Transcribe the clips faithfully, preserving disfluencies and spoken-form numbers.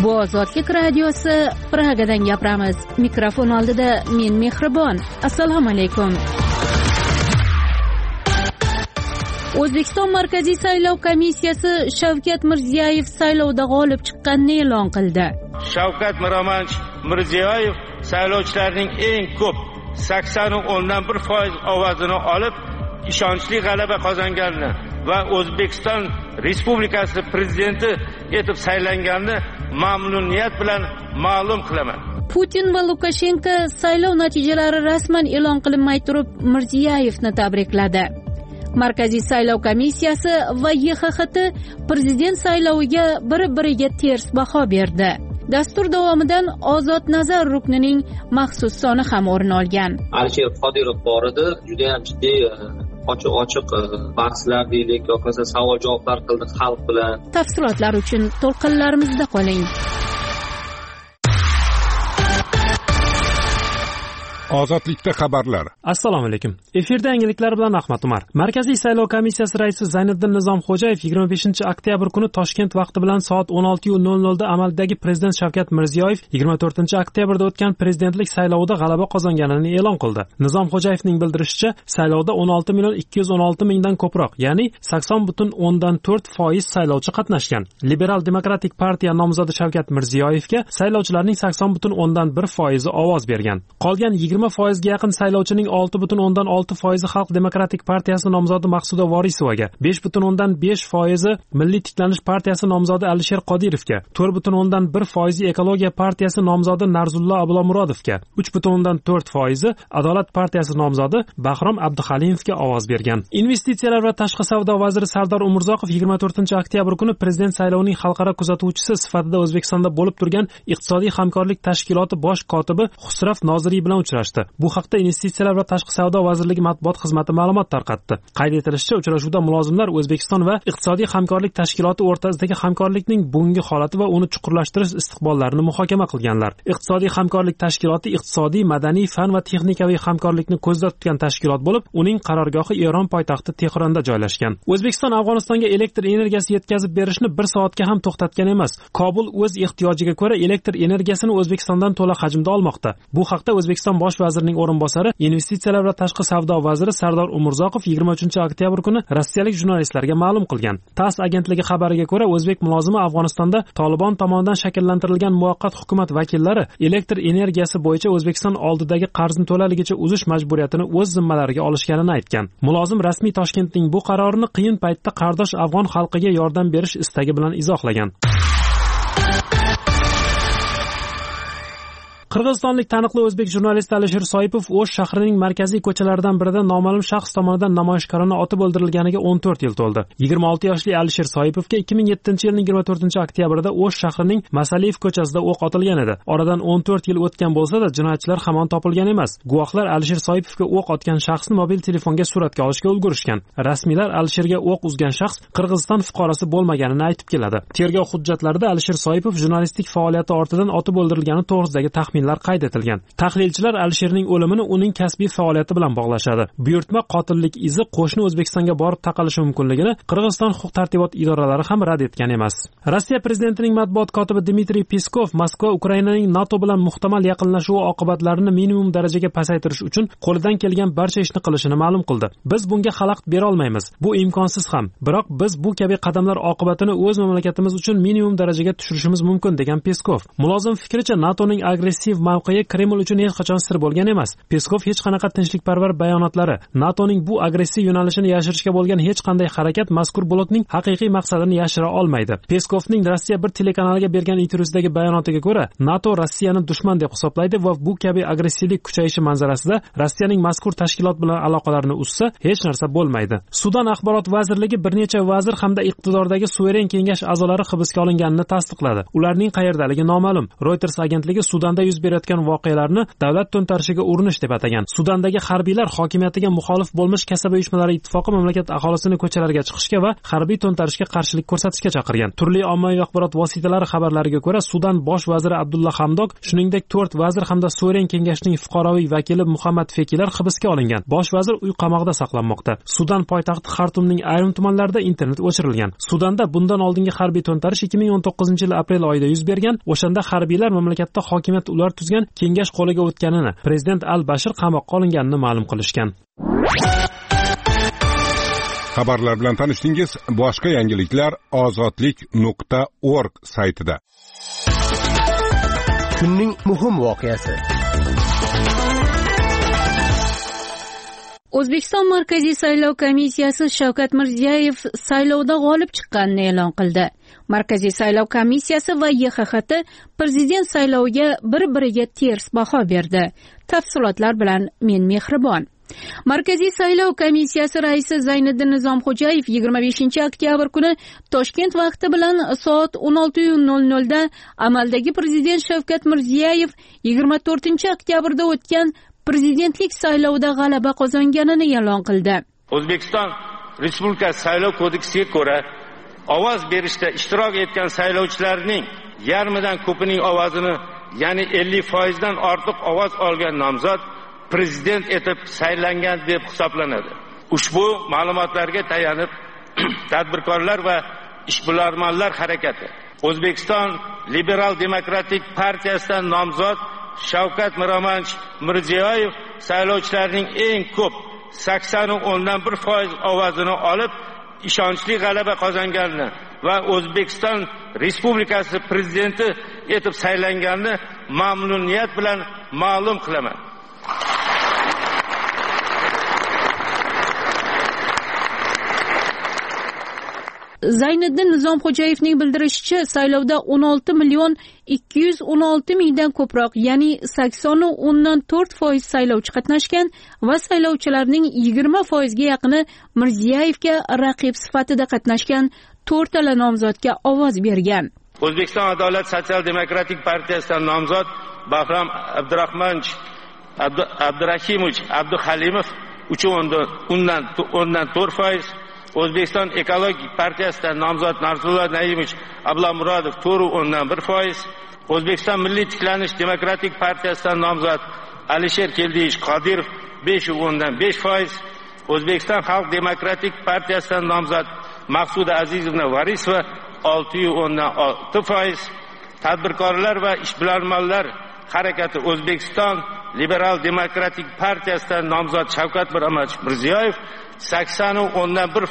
Bu Ozodlik radiosi, Pragadan gapiramiz. Mikrofon oldida men Mehribon. Assalomu alaykum. O'zbekiston Markaziy saylov komissiyasi Shavkat Mirziyoyev saylovda g'olib chiqqanini e'lon qildi. Shavkat Miromonovich Mirziyoyev saylovchilarning eng ko'p sakson o'ndan bir foiz ovozini olib, ishonchli g'alaba qozonganini va O'zbekiston Respublikasi prezidenti etib saylanganini mamnuniyat bilan ma'lum qilaman. Putin va Lukashenko saylov natijalari rasman e'lon qilinmay turib Mirziyoyevni tabrikladi. Markaziy saylov komissiyasi va Y X X T prezident sayloviga bir-biriga ters baho berdi. Dastur davomidan Ozod nazar ruknining maxsus soni ham o'rin olgan. Alisher Qodirov bor edi, juda ham jiddiy ochiq-ochiq bahslar deylik, yoki savol-javoblar qildi xalq bilan. Tafsilotlar uchun to'lqinlarimizda qoling. Ozodlikda xabarlar. Assalomu alaykum. Efirda yangiliklar bilan Ahmad Umar. Markaziy saylov komissiyasi raisi Zayniddin Nizomxo'jayev yigirma beshinchi oktyabr kuni Toshkent vaqti bilan soat o'n olti nol nol da amaldagi prezident Shavkat Mirziyoyev yigirma to'rtinchi oktyabrda o'tgan prezidentlik saylovida g'alaba qozonganini e'lon qildi. Nizomxo'jayevning bildirishicha, saylovda o'n olti million ikki yuz o'n olti mingdan ko'proq, ya'ni sakson butun o'ndan to'rt foiz saylovchi qatnashgan. Liberal demokratik partiya nomzodi Shavkat Mirziyoyevga saylovchilarning sakson butun o'ndan bir foizi ovoz bergan. Qolgan yigirma foizga yaqin saylovchining olti butun o'ndan olti foizi Xalq demokratik partiyasi nomzodi Maqsuda Vorisovaga, besh butun o'ndan besh foizi Milliy tiklanish partiyasi nomzodi Alisher Qodirovga, to'rt butun o'ndan bir foizi Ekologiya partiyasi nomzodi Narzullo Ablomurodovga, uch butun o'ndan to'rt foizi Adolat partiyasi nomzodi Bahrom Abduhalimovga ovoz bergan. Investitsiyalar va tashqi savdo vaziri Sardor Umurzoqov yigirma to'rtinchi oktyabr kuni prezident saylovining xalqaro kuzatuvchisi sifatida O'zbekistonda bo'lib turgan Iqtisodiy hamkorlik tashkiloti bosh kotibi Xusrav Noziriy bilan uchrashdi. Bu haqda Investitsiyalar va tashqi savdo vazirligi matbuot xizmati ma'lumot tarqatdi. Qayd etilishicha, uchrashuvda mulozimlar O'zbekiston va Iqtisodiy hamkorlik tashkiloti o'rtasidagi hamkorlikning bugungi holati va uni chuqurlashtirish istiqbollarini muhokama qilganlar. Iqtisodiy hamkorlik tashkiloti iqtisodiy, madaniy, fan va texnikaviy hamkorlikni ko'zda tutgan tashkilot bo'lib, uning qarorgohi Eron poytaxti Tehronda joylashgan. O'zbekiston Afg'onistonga elektr energiyasi yetkazib berishni bir soatga ham to'xtatgan emas. Kobul o'z ehtiyojiga ko'ra elektr energiyasini O'zbekistondan to'la hajmda olmoqda. Bu haqda O'zbekiston bosh vazirining o'rinbosari, investitsiyalar va tashqi savdo vaziri Sardor Umurzoqov yigirma uchinchi oktyabr kuni rossiyalik jurnalistlarga ma'lum qilgan. TASS agentligi xabariga ko'ra, o'zbek mulozimi Afg'onistonda Tolibon tomonidan shakllantirilgan muvaqqat hukumat vakillari elektr energiyasi bo'yicha O'zbekiston oldidagi qarzni to'laligicha uzish majburiyatini o'z zimmalariga olishganini aytgan. Mulozim rasmiy Toshkentning bu qarorini qiyin paytda qardosh afg'on xalqiga yordam berish istagi bilan izohlagan. Qirg'izistonlik taniqli o'zbek jurnalisti Alisher Soipov O'sh shahrining markaziy ko'chalaridan birida noma'lum shaxs tomonidan namoyishkorona otib o'ldirilganiga o'n to'rt yil to'ldi. yigirma olti yoshli Alisher Soipovga ikki ming yettinchi yilning yigirma to'rtinchi oktyabrida O'sh shahrining Masaliyev ko'chasida o'q otilgan edi. Oradan o'n to'rt yil o'tgan bo'lsa-da, jinoyatchilar hamon topilgan emas. Guvohlar Alisher Soipovga o'q otgan shaxsni mobil telefonga suratga olishga ulgurishgan. Rasmiylar Alisherga o'q uzgan shaxs Qirg'iziston fuqarosi bo'lmaganini aytib keladi. Tergov hujjatlarida Alisher Soipov jurnalistik faoliyati ortidan otib o'ldirilgani to'g'risidagi taxmin qayd etilgan. Tahlilchilar Alisherning o'limini uning kasbiy faoliyati bilan bog'lashadi. Buyurtma qotillik izi qo'shni O'zbekistonga borib taqalishi mumkinligini Qirg'iziston huquq-tartibot idoralari ham rad etgan emas. Rossiya prezidentining matbuot kotibi Dmitriy Peskov Moskva Ukrainaning NATO bilan muhtamal yaqinlashuvi oqibatlarini minimum darajaga pasaytirish uchun qo'lidan kelgan barcha ishni qilishini ma'lum qildi. Biz bunga xalaqit bera olmaymiz. Bu imkonsiz ham. Biroq biz bu kabi qadamlar oqibatini o'z mamlakatimiz uchun minimum darajaga tushirishimiz mumkin degan Peskov. Mulozim fikricha, NATOning agressiv mavqei Kreml uchun hech qachon sir bo'lgan emas. Peskov hech qanaqa tinchlikparvar bayonotlari, NATOning bu agressiv yo'nalishini yashirishga bo'lgan hech qanday harakat mazkur blokning haqiqiy maqsadini yashira olmaydi. Peskovning Rossiya bir telekanaliga bergan intervyusidagi bayonotiga ko'ra, NATO Rossiyani dushman deb hisoblaydi va bu kabi agressivlik kuchayishi manzarasida Rossiyaning mazkur tashkilot bilan aloqalarini uzsa, hech narsa bo'lmaydi. Sudan axborot vazirligi bir necha vazir hamda iqtidordagi suveren kengash a'zolari hibsga olinganini tasdiqladi. Ularning qayerdaligi noma'lum. Reuters agentligi Sudanda yuz berayotgan voqealarni davlat to'ntarishiga urinish deb atagan. Sudandagi harbiylar hokimiyatiga muxolif bo'lmish kasaba uyushmalari ittifoqi mamlakat aholisini ko'chalarga chiqishga va harbiy to'ntarishga qarshilik ko'rsatishga chaqirgan. Turli ommaviy axborot vositalari xabarlariga ko'ra, Sudan bosh vaziri Abdulla Hamdok, shuningdek to'rt vazir hamda suveren kengashining fuqaroviy vakili Muhammad Fekilar hibsga olingan. Bosh vazir uy qamoqda saqlanmoqda. Sudan poytaxti Xartumning ayrim tumanlarida internet o'chirilgan. Sudanda bundan oldingi harbiy to'ntarish ikki ming o'n to'qqizinchi yil aprel oyida yuz bergan. O'shanda harbiylar mamlakatda hokimiyat ular tuzgan kengash qo'liga o'tganini, prezident Al-Bashir qamoqqa olinganini ma'lum qilishgan. Xabarlar bilan tanishdingiz. Boshqa yangiliklar ozodlik nuqta org saytida. Kunning muhim voqeasi. O'zbekiston Markaziy saylov komissiyasi Shavkat Mirziyoyev saylovda g'olib chiqqanini e'lon qildi. Markaziy saylov komissiyasi va Y X X T prezident sayloviga bir-biriga ters baho berdi. Tafsilotlar bilan men Mehribon. Markaziy saylov komissiyasi raisi Zayniddin Nizomxo'jayev yigirma beshinchi oktyabr kuni Toshkent vaqti bilan soat o'n olti nol nol da amaldagi prezident Shavkat Mirziyoyev yigirma to'rtinchi oktyabrda o'tgan prezidentlik saylovida g'alaba qozonganini e'lon qildi. O'zbekiston Respublikasi saylov kodeksiga ko'ra, ovoz berishda ishtirok etgan saylovchilarning yarmidan ko'pining ovozini, ya'ni ellik foiz dan ortiq ovoz olgan nomzod prezident etib saylangan deb hisoblanadi. Ushbu ma'lumotlarga tayanib, tadbirkorlar va ishbilarmonlar harakati O'zbekiston Liberal Demokratik partiyasidan nomzod Shavkat Miromonovich Mirziyoyev saylovchilarning eng ko'p sakson o'ndan bir foiz ovozini olib, ishonchli g'alaba qozonganini va O'zbekiston Respublikasi prezidenti etib saylanganini mamnuniyat bilan ma'lum qilaman. Zayniddin Nizomxo'jayevning bildirishicha, saylovda o'n olti million ikki yuz o'n olti mingdan ko'proq, ya'ni sakson o'ndan to'rt foiz saylovchi qatnashgan va saylovchilarning yigirma foizga yaqini Mirziyoyevga raqib sifatida qatnashgan to'rttala nomzodga ovoz bergan. O'zbekiston Adolat sotsial demokratik partiyasidan nomzod Bahrom Abdurahmonovich Abdurahimovich Abduhalimov uch o'ndan to'rt foiz, O'zbekiston Ekologik partiyasidan nomzod Narsullo Naimovich Ablamurodov to'rt o'ndan bir foiz, O'zbekiston Milliy tiklanish demokratik partiyasidan nomzod Alisher Keldiyevich Qodirov besh o'ndan besh foiz, O'zbekiston Xalq demokratik partiyasidan nomzod Maqsuda Azizovna Varisova olti o'ndan olti foiz, tadbirkorlar va ishbilarmonlar harakati O'zbekiston Liberal Demokratik partiyasidan nomzod Shavkat Miromonovich Mirziyoyev sakson o'ndan bir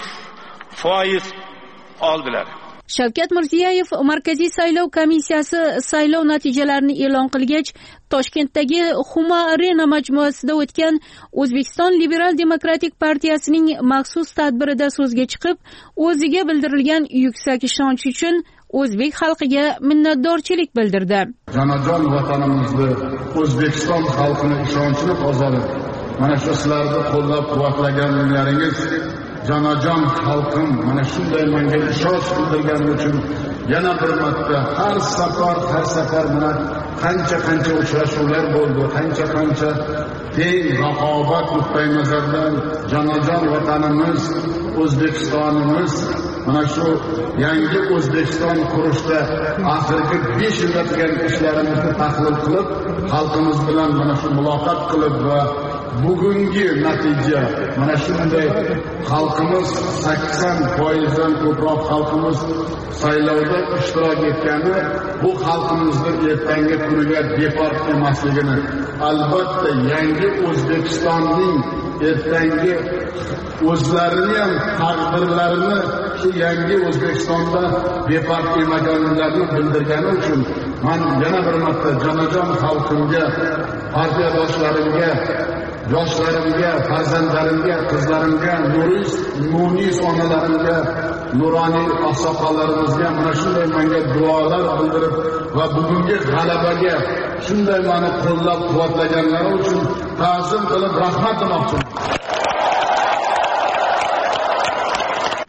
foiz oldilar. Shavkat Mirziyoyev Markaziy saylov komissiyasi saylov natijalarini e'lon qilgach, Toshkentdagi Huma Arena majmuasida o'tgan O'zbekiston Liberal Demokratik partiyasining maxsus tadbirida so'zga chiqib, o'ziga bildirilgan yuksak ishonch uchun o'zbek xalqiga minnatdorchilik bildirdi. Jonajon vatanimizni, O'zbekiston xalqini ishonchli qozonib, mana shu sizlarni qo'llab-quvvatlaganlaringiz, jonajon xalqim mana shunday menga ishonch bildirganim uchun yana bir marta har safar har safar mana qancha qancha uchrashuvlar bo'ldi, qancha qancha teng raqobat nuqtai nazaridan jonajon vatanimiz, O'zbekistonimiz mana shu yangi O'zbekiston qurishda oxirgi besh yilda qilgan ishlarimizni tahlil qilib, xalqimiz bilan mana shu muloqot qilib va bugungi natija mana shunday xalqimiz sakson foizdan ko'proq xalqimiz saylovda ishtirok etgani bu xalqimizni ertangi kuniga befarq emasligini, albatta yangi O'zbekistonning ertangi o'zlarini ham taqdirlarini shu yangi O'zbekistonda befarq emaganliklarini bildirgani uchun men yana bir marta jonajon xalqimga, partiyadoshlarimga, yoshlarimga, farzandlarimga, qizlarimga, nuris, munis onalarimga, nuroniy oqsoqollarimizga mana shunday menga duolar bildirib va bugungi g'alabaga shunday meni qo'llab-quvvatlaganlari uchun ta'zim qilib rahmat demoqchiman.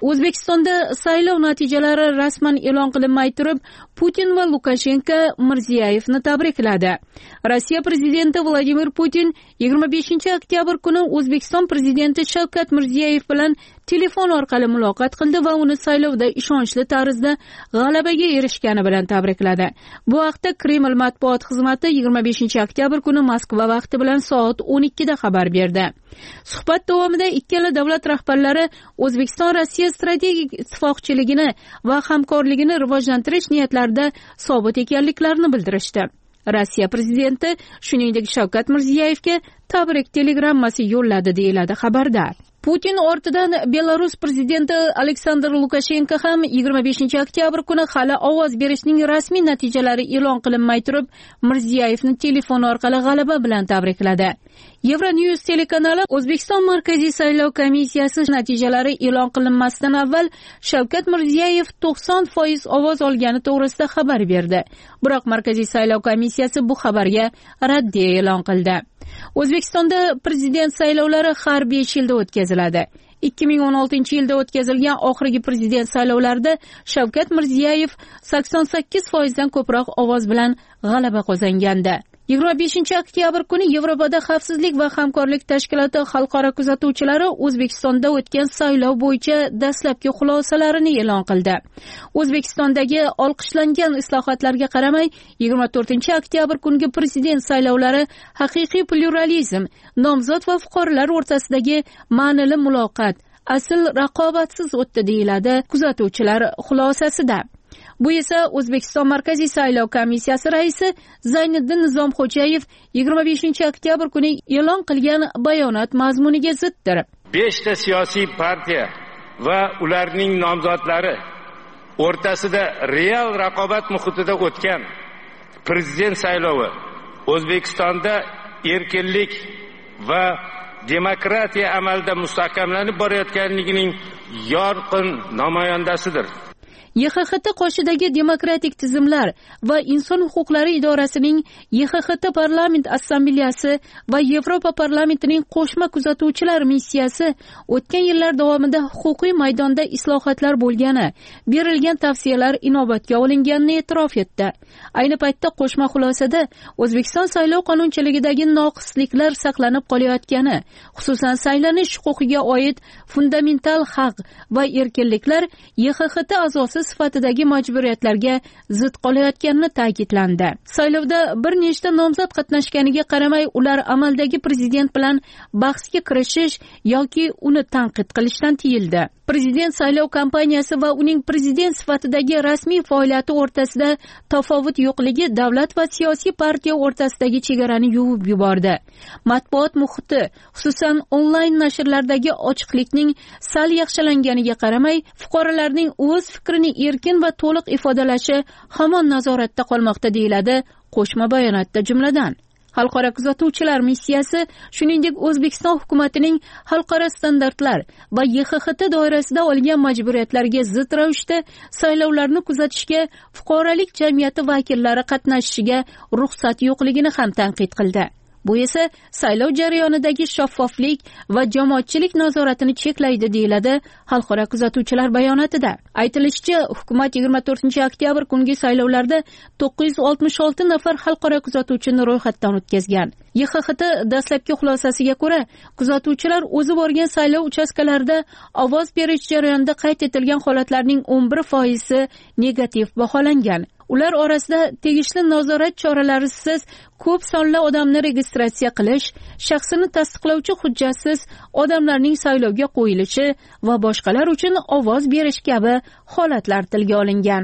O'zbekistonda saylov natijalari rasman e'lon qilinmay turib, Putin va Lukashenko Mirziyoyevni tabrikladi. Rossiya prezidenti Vladimir Putin yigirma beshinchi oktyabr kuni O'zbekiston prezidenti Shavkat Mirziyoyev bilan telefon orqali muloqot qildi va uni saylovda ishonchli tarzda g'alabaga erishgani bilan tabrikladi. Bu haqda Kreml matbuot xizmati yigirma beshinchi oktyabr kuni Moskva vaqti bilan soat o'n ikkida xabar berdi. Suhbat davomida ikkala davlat rahbarlari O'zbekiston Rossiya strategik ittifoqchiligini va hamkorligini rivojlantirish niyatlarida sobit ekanliklarini bildirishdi. Rossiya prezidenti shuningdek Shavkat Mirziyoyevga tabrik telegrammasi yo'lladi deyiladi xabarda. Putin ortidan Belarus prezidenti Aleksandr Lukashenko ham yigirma beshinchi oktyabr kuni hali ovoz berishning rasmiy natijalari e'lon qilinmay turib, Mirziyoyevni telefon orqali g'alaba bilan tabrikladi. Euronews telekanali O'zbekiston Markaziy saylov komissiyasi natijalari e'lon qilinmasidan avval Shavkat Mirziyoyev to'qson foiz ovoz olgani to'g'risida xabar berdi. Biroq Markaziy saylov komissiyasi bu xabarga raddiya e'lon qildi. O'zbekistonda prezident saylovlari har besh yilda o'tkaziladi. ikki ming o'n oltinchi yilda o'tkazilgan oxirgi prezident saylovlarida Shavkat Mirziyoyev sakson sakkiz foizdan ko'proq ovoz bilan g'alaba qozongandi. yigirma beshinchi oktyabr kuni Yevropada xavfsizlik va hamkorlik tashkiloti xalqaro kuzatuvchilari O'zbekistonda o'tgan saylov bo'yicha dastlabki xulosalarini e'lon qildi. O'zbekistondagi olqishlangan islohotlarga qaramay, yigirma to'rtinchi oktyabr kungi prezident saylovlari haqiqiy pluralizm, nomzod va fuqarolar o'rtasidagi ma'nili muloqot, asl raqobatsiz o'tdi deyiladi kuzatuvchilar xulosasida. Bu esa O'zbekiston Markaziy saylov komissiyasi raisi Zayniddin Nizomxo'jayev yigirma beshinchi oktyabr kuni e'lon qilgan bayonot mazmuniga ziddir. beshta siyosiy partiya va ularning nomzodlari o'rtasida real raqobat muhitida o'tgan prezident saylovi O'zbekistonda erkinlik va demokratiya amalda mustahkamlanib borayotganligining yorqin namoyandasidir. Y X X T qoshidagi demokratik tizimlar va inson huquqlari idorasining Y X X T parlament assambleyasi va Yevropa parlamentining qo'shma kuzatuvchilar missiyasi o'tgan yillar davomida huquqiy maydonda islohotlar bo'lgani, berilgan tavsiyalar inobatga olinganini e'tirof etdi. Ayni paytda qo'shma xulosada O'zbekiston saylov qonunchiligidagi noqisliklar saqlanib qolayotgani, xususan saylanish huquqiga oid fundamental haq va erkinliklar Y X X T a'zosi sifatidagi majburiyatlarga zid qolayotganini ta'kidlandi. Saylovda bir nechta nomzod qatnashganiga qaramay, ular amaldagi prezident bilan bahsga kirishish yoki uni tanqid qilishdan tiyildi. Prezident saylov kampaniyasi va uning prezident sifatidagi rasmiy faoliyati o'rtasida tafovut yo'qligi davlat va siyosiy partiya o'rtasidagi chegarani yuvib yubordi. Matbuot muhiti, xususan onlayn nashrlardagi ochiqlikning sal yaxshilanganiga qaramay, fuqarolarning o'z fikrini erkin va to'liq ifodalashi hamon nazoratda qolmoqda deyiladi qo'shma bayonotda jumladan. Xalqaro kuzatuvchilar missiyasi shuningdek O'zbekiston hukumatining xalqaro standartlar va Y X X T doirasida olgan majburiyatlarga zid ravishda saylovlarni kuzatishga fuqarolik jamiyati vakillari qatnashishiga ruxsat yo'qligini ham tanqid qildi. Bu esa saylov jarayonidagi shaffoflik va jamoatchilik nazoratini cheklaydi deyiladi xalqaro kuzatuvchilar bayonotida. Aytilishicha, hukumat yigirma to'rtinchi oktyabr kungi saylovlarda to'qqiz yuz oltmish olti nafar xalqaro kuzatuvchini ro'yxatdan o'tkazgan. Y X X T dastlabki xulosasiga ko'ra, kuzatuvchilar o'zi borgan saylov uchastkalarida ovoz berish jarayonida qayd etilgan holatlarning o'n bir foizi negativ baholangan. Ular orasida tegishli nazorat choralarisiz ko'p sonli odamni registratsiya qilish, shaxsini tasdiqlovchi hujjatsiz odamlarning saylovga qo'yilishi va boshqalar uchun ovoz berish kabi holatlar tilga olingan.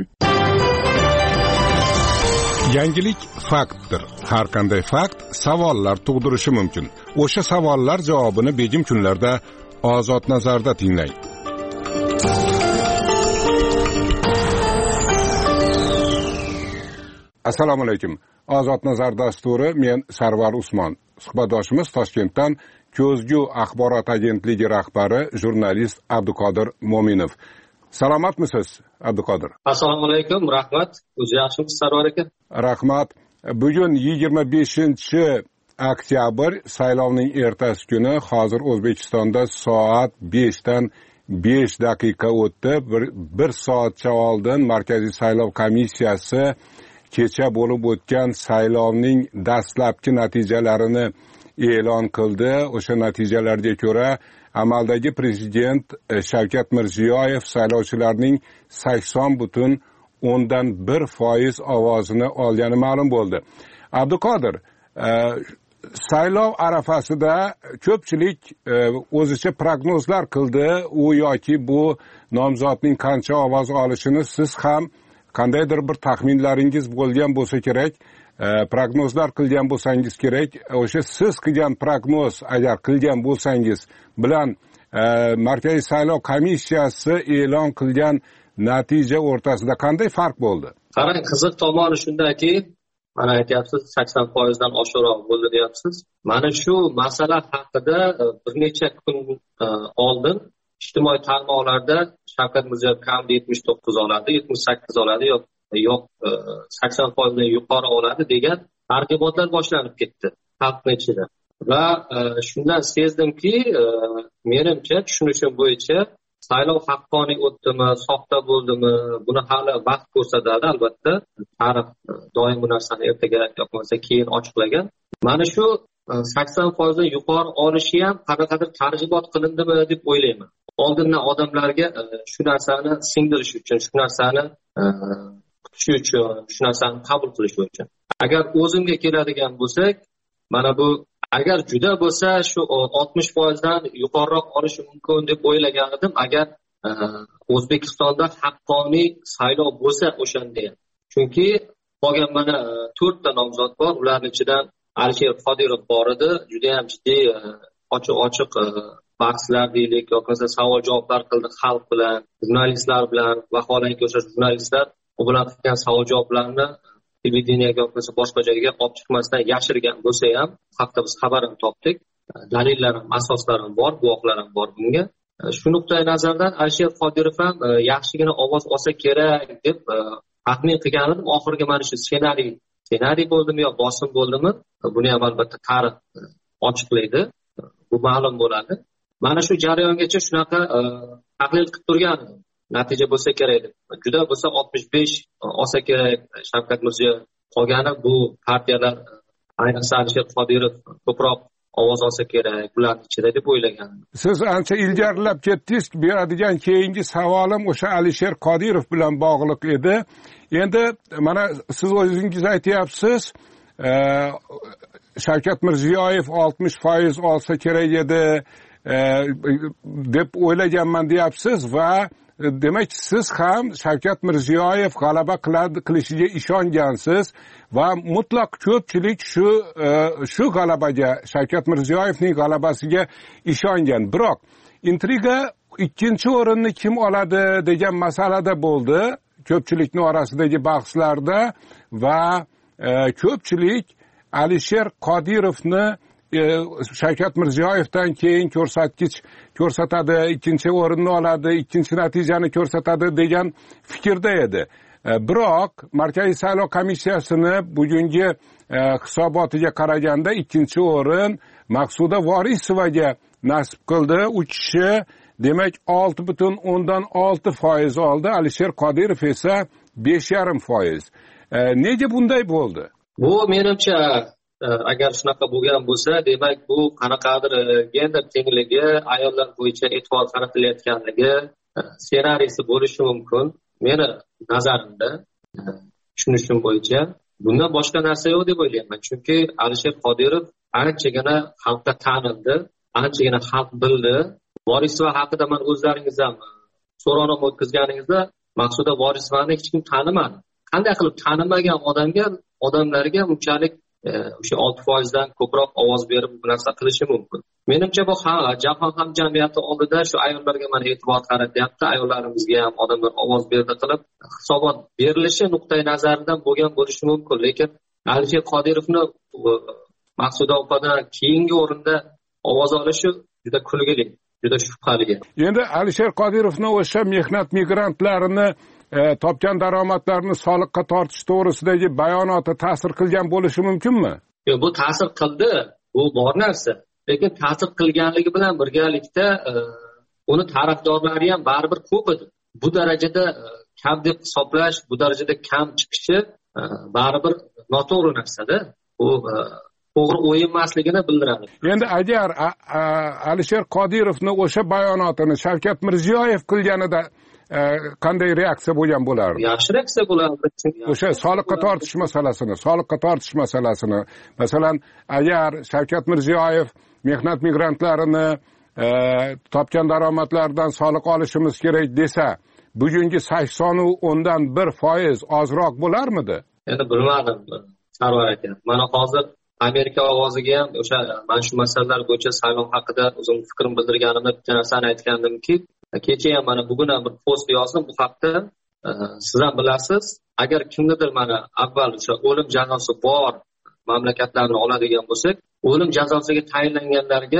Yangilik faktdir. Har qanday fakt savollar tug'dirishi mumkin. O'sha savollar javobini begim kunlarda Ozod nazarda tinglang. Assalomu alaykum. Ozod nazar dasturi, men Sarvar Usmon. Suhbatdoshimiz Toshkentdan Ko'zgu axborot agentligi rahbari jurnalist Abduqodir Mo'minov. Salomatmisiz, Abduqodir? Assalomu alaykum, rahmat. O'zi yaxshimisiz, Sarvar aka? Rahmat. Bugun yigirma beshinchi oktyabr, saylovning ertasi kuni, hozir O'zbekistonda soat beshdan besh daqiqa o'tdi. Bir, bir soatcha oldin Markaziy saylov komissiyasi kecha bo'lib o'tgan saylovning dastlabki natijalarini e'lon qildi. O'sha natijalarga ko'ra amaldagi prezident Shavkat Mirziyoyev saylovchilarning sakson butun o'ndan bir foiz ovozini olgani ma'lum bo'ldi. Abduqodir, e, saylov arafasida ko'pchilik e, o'zicha prognozlar qildi. U yoki bu nomzodning qancha ovoz olishini siz ham qandaydir bir taxminlaringiz bo'lgan bo'lsa kerak, e, prognozlar qilgan bo'lsangiz kerak. O'sha siz qilgan prognoz, agar qilgan bo'lsangiz bilan e, Markaziy saylov komissiyasi e'lon qilgan natija o'rtasida qanday farq bo'ldi? Qarang, qiziq tomoni shundaki, mana aytyapsiz sakson foizdan oshiqroq bo'ldi deyapsiz. Mana shu masala haqida bir necha kun oldin ijtimoiy tarmoqlarda Shavkat Mirziyoyev kamida yetmish to'qqiz oladi, yetmish sakkiz oladi, yo'q yo'q sakson foizdan yuqori oladi degan targ'ibotlar boshlanib ketdi xalqning ichida. Va shundan sezdimki, menimcha tushunishim bo'yicha saylov haqqoniy o'tdimi, soxta bo'ldimi, buni hali vaqt ko'rsatadi. Albatta, tarix doim bu narsani ertaga yoki bo'lmasa keyin ochiqlagan. Mana shu sakson foizdan yuqori olishi ham qanaqadir targ'ibot qilindimi deb o'ylayman. Oldindan odamlarga shu narsani singdirish uchun, shu narsani kutish uchun, shu narsani qabul qilish uchun. Agar o'zimga keladigan bo'lsak, mana bu agar juda bo'lsa shu oltmish foizdan yuqoriroq olishi mumkin deb o'ylagan edim. Agar O'zbekistonda haqqoniy saylov bo'lsa o'shanda ham. Chunki qolgan mana to'rtta nomzod bor. Ularning ichidan Alisher Qodirov bor edi. Juda ham jiddiy ochiq-ochiq bahslar deylik, yoki savol javoblar qildi xalq bilan, jurnalistlar bilan. Vaholanki o'sha jurnalistlar u bilan qilgan savol javoblarni televideniyaga yoki boshqa joyga olib chiqmasdan yashirgan bo'lsa ham, haqda biz xabarini topdik. Dalillarim, asoslarim bor, guvohlarim bor bunga. Shu nuqtai nazardan Alisher Qodirov ham yaxshigina ovoz olsa kerak deb taxmin qilgan edim. Oxirgi mana shu ssenariy, ssenariy bo'ldimi yo bosim bo'ldimi? Buni ham albatta tarix ochiqlaydi. Bu ma'lum bo'ladi. Mana shu jarayongacha shunaqa tahlil qilib turgan edim. Natija bo'lsa kerak deb. Juda bo'lsa oltmish besh olsa kerak Shavkat Mirziyoyev. Qolgani bu partiyalar, ayniqsa Alisher Qodirov ko'proq ovoz olsa kerak bularning ichida deb o'ylagan. Siz ancha ilgarilab ketdingiz. Beradigan keyingi savolim o'sha Alisher Qodirov bilan bog'liq edi. Endi mana siz o'zingiz aytyapsiz, e, Shavkat Mirziyoyev oltmish foiz olsa kerak edi e, deb o'ylaganman deyapsiz va demak siz ham Shavkat Mirziyoyev g'alaba qiladi qilishiga ishongansiz va mutlaq ko'pchilik shu shu g'alabaga, Shavkat Mirziyoyevning g'alabasiga ishongan. Biroq intriga ikkinchi o'rinni kim oladi degan masalada bo'ldi ko'pchilikning orasidagi bahslarda va ko'pchilik Alisher Qodirovni Shavkat Mirziyoyevdan keyin ko'rsatkich ko'rsatadi, ikkinchi o'rinni oladi, ikkinchi natijani ko'rsatadi degan fikrda edi. Biroq Markaziy saylov komissiyasini bugungi hisobotiga qaraganda ikkinchi o'rin Maqsuda Vorisovaga nasib qildi. U kishi demak olti butun o'ndan olti foiz oldi. Alisher Qodirov esa besh yarim foiz. Nega bunday bo'ldi? Bu menimcha agar shunaqa bo'lgan bo'lsa, demak bu qanaqadir gender tengligi, ayollar bo'yicha e'tibor qaratilayotganligi ssenariysi bo'lishi mumkin. Meni nazarimda, tushunishim bo'yicha bundan boshqa narsa yo'q deb o'ylayman. Chunki Alisher Qodirov anchagina xalqqa tanildi, anchagina xalq bildi. Vorisova haqida men o'zlaringiz ham so'rovnoma o'tkazganingizda Maqsuda Vorisovani hech kim tanimadi. Qanday qilib tanimagan odamga, odamlarga bunchalik o'sha olti foizdan ko'proq ovoz berib bu narsa qilishi mumkin. Menimcha bu jahon hamjamiyati oldida shu ayollarga mana e'tibor qaratyapti, ayollarimizga ham odamlar ovoz berdi qilib hisobot berilishi nuqtai nazaridan bo'lgan bo'lishi mumkin. Lekin Alisher Qodirovni Maqsuda opadan keyingi o'rinda ovoz olishi juda kulgili, juda shubhali. Endi Alisher Qodirovni o'sha mehnat migrantlarini E, topgan daromadlarini soliqqa tortish to'g'risidagi bayonoti ta'sir qilgan bo'lishi mumkinmi? Yo'q, bu ta'sir qildi. Bu bor narsa. Lekin ta'sir qilganligi bilan birgalikda e, uni tarafdorlari ham baribir ko'p edi. Bu darajada kam deb hisoblash, bu darajada kam chiqishi baribir noto'g'ri narsada. U to'g'ri o'yin emasligini bildiradi. Endi agar Alisher Qodirovni o'sha bayonotini Shavkat Mirziyoyev qilganida qanday reaksiya bo'lgan bo'lardi? Yaxshi reaksiya bo'lardi. O'sha soliqqa tortish masalasini, soliqqa tortish masalasini, masalan, agar Shavkat Mirziyoyev mehnat migrantlarini topgan daromadlaridan soliq olishimiz kerak desa, bugungi sakson o'ndan bir foiz ozroq bo'larmidi? Endi bilmadim, Sarvar aka. Mana hozir Amerika ovoziga ham o'sha mana shu masalalar bo'yicha saylov haqida o'zim fikrim bildirganimda bitta narsani aytgandimki, kecha ham mana bugun ham bir post yozdim bu haqda. Siz ham bilasiz, agar kimnidir mana avval o'sha o'lim jazosi bor mamlakatlarni oladigan bo'lsak, o'lim jazosiga tayinlanganlarga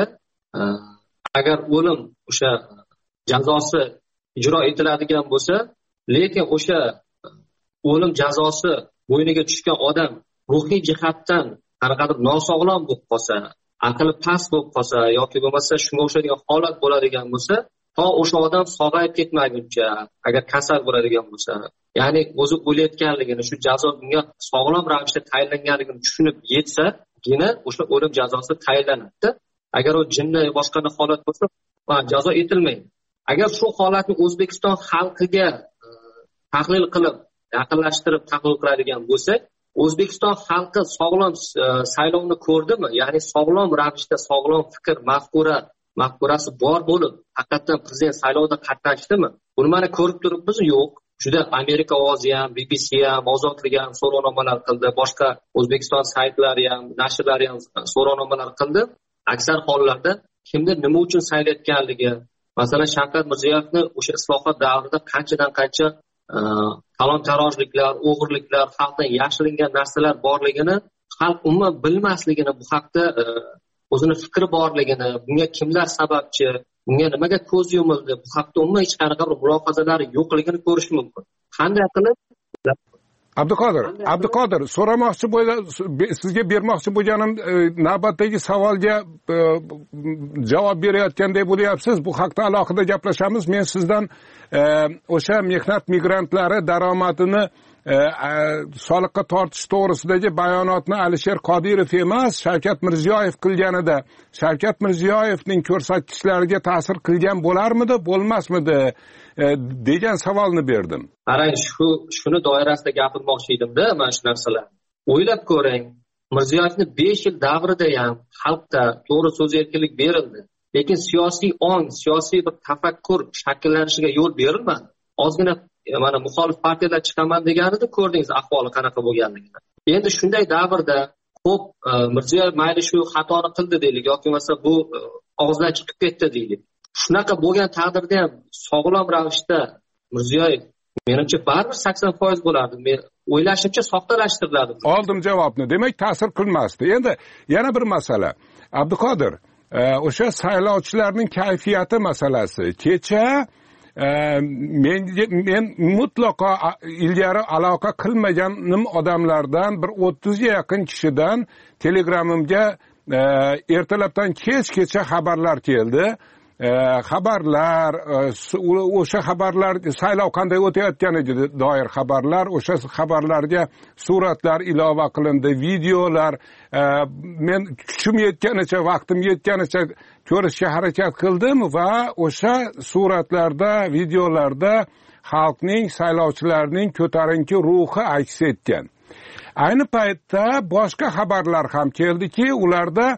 agar o'lim o'sha jazosi ijro etiladigan bo'lsa, lekin o'sha o'lim jazosi bo'yniga tushgan odam ruhiy jihatdan qanaqadir nosog'lom bo'lib qolsa, aqli past bo'lib qolsa yoki bo'lmasa shunga o'xshagan holat bo'ladigan bo'lsa, to o'sha odam sog'ayib ketmaguncha, agar kasal bo'ladigan bo'lsa, ya'ni o'zi o'layotganligini, shu jazo bunga sog'lom ravishda tayinlanganligini tushunib yetsagina o'sha o'lim jazosi tayinlanadi. Agar u jinni boshqa holat bo'lsa, jazo etilmaydi. Agar shu holatni O'zbekiston xalqiga tahlil qilib, yaqinlashtirib tahlil qiladigan bo'lsak, O'zbekiston xalqi sog'lom saylovni ko'rdimi? Ya'ni sog'lom ravishda sog'lom fikr, mafkura, mafkurasi bor bo'lib, haqiqatan prezident saylovida qatnashdimi? Buni mana ko'rib turibmiz, yo'q. Juda Amerika ovozi ham, B B C ham, Ozodlik ham so'rovnomalar qildi, boshqa O'zbekiston saytlari ham, nashrlari ham so'rovnomalar qildi. Aksar hollarda kimdir nima uchun saylayotganligi, masalan, Shavkat Mirziyoyevni o'sha islohot davrida qanchadan qancha talon-tarojliklar, o'g'irliklar, xalqdan yashiringan narsalar borligini, xalq umuman bilmasligini, bu haqda o'zini fikri borligini, bunga kimlar sababchi, bunga nimaga ko'z yumildi, bu haqda umuman hech qanaqa bir mulohazalari yo'qligini ko'rish mumkin. Qanday qilib Abduqodir, Abduqodir, so'ramoqchi bo'lgan, sizga bermoqchi bo'lganim navbatdagi savolga javob berayotgandek bo'lyapsiz. Bu haqda alohida gaplashamiz. Men sizdan o'sha mehnat migrantlari daromadini soliqqa tortish to'g'risidagi bayonotni Alisher Qodirov emas, Shavkat Mirziyoyev qilganida Shavkat Mirziyoyevning ko'rsatkichlariga ta'sir qilgan bo'larmidi, bo'lmasmidi degan savolni berdim. Qarang, shu shuni doirasida gapirmoqchi edimda, mana shu narsalarni. O'ylab ko'ring, Mirziyoyevni besh yil davrida ham xalqda to'g'ri so'z erkinlik berildi. Lekin siyosiy ong, siyosiy bir tafakkur shakllanishiga yo'l berilmadi. Ozgina mana muxolif partiyalar chiqaman deganida ko'rdingiz ahvoli qanaqa bo'lganligini. Endi shunday davrda ko'p Mirziyoyev mayli shu xatoni qildi deylik yoki bo'lmasa bu og'zidan chiqib ketdi deylik. Shunaqa bo'lgan taqdirda ham sog'lom ravishda Mirziyoyev menimcha baribir sakson foiz bo'lardi. Men o'ylashimcha soxtalashtiriladi. Oldim javobni. Demak, ta'sir qilmasdi. Endi yana bir masala. Abduqodir, o'sha saylovchilarning kayfiyati masalasi. Kecha men men mutlaqo ilgari aloqa qilmaganim odamlardan bir o'ttizga yaqin kishidan telegramimga ertalabdan kechgacha xabarlar keldi. Xabarlar, o'sha xabarlar saylov qanday o'tayotganiga doir xabarlar, o'sha xabarlarga suratlar ilova qilindi, videolar. Men kuchim yetganicha, vaqtim yetganicha ko'rishga harakat qildim va o'sha suratlarda, videolarda xalqning, saylovchilarning ko'tarinki ruhi aks etgan. Ayni paytda boshqa xabarlar ham keldiki, ularda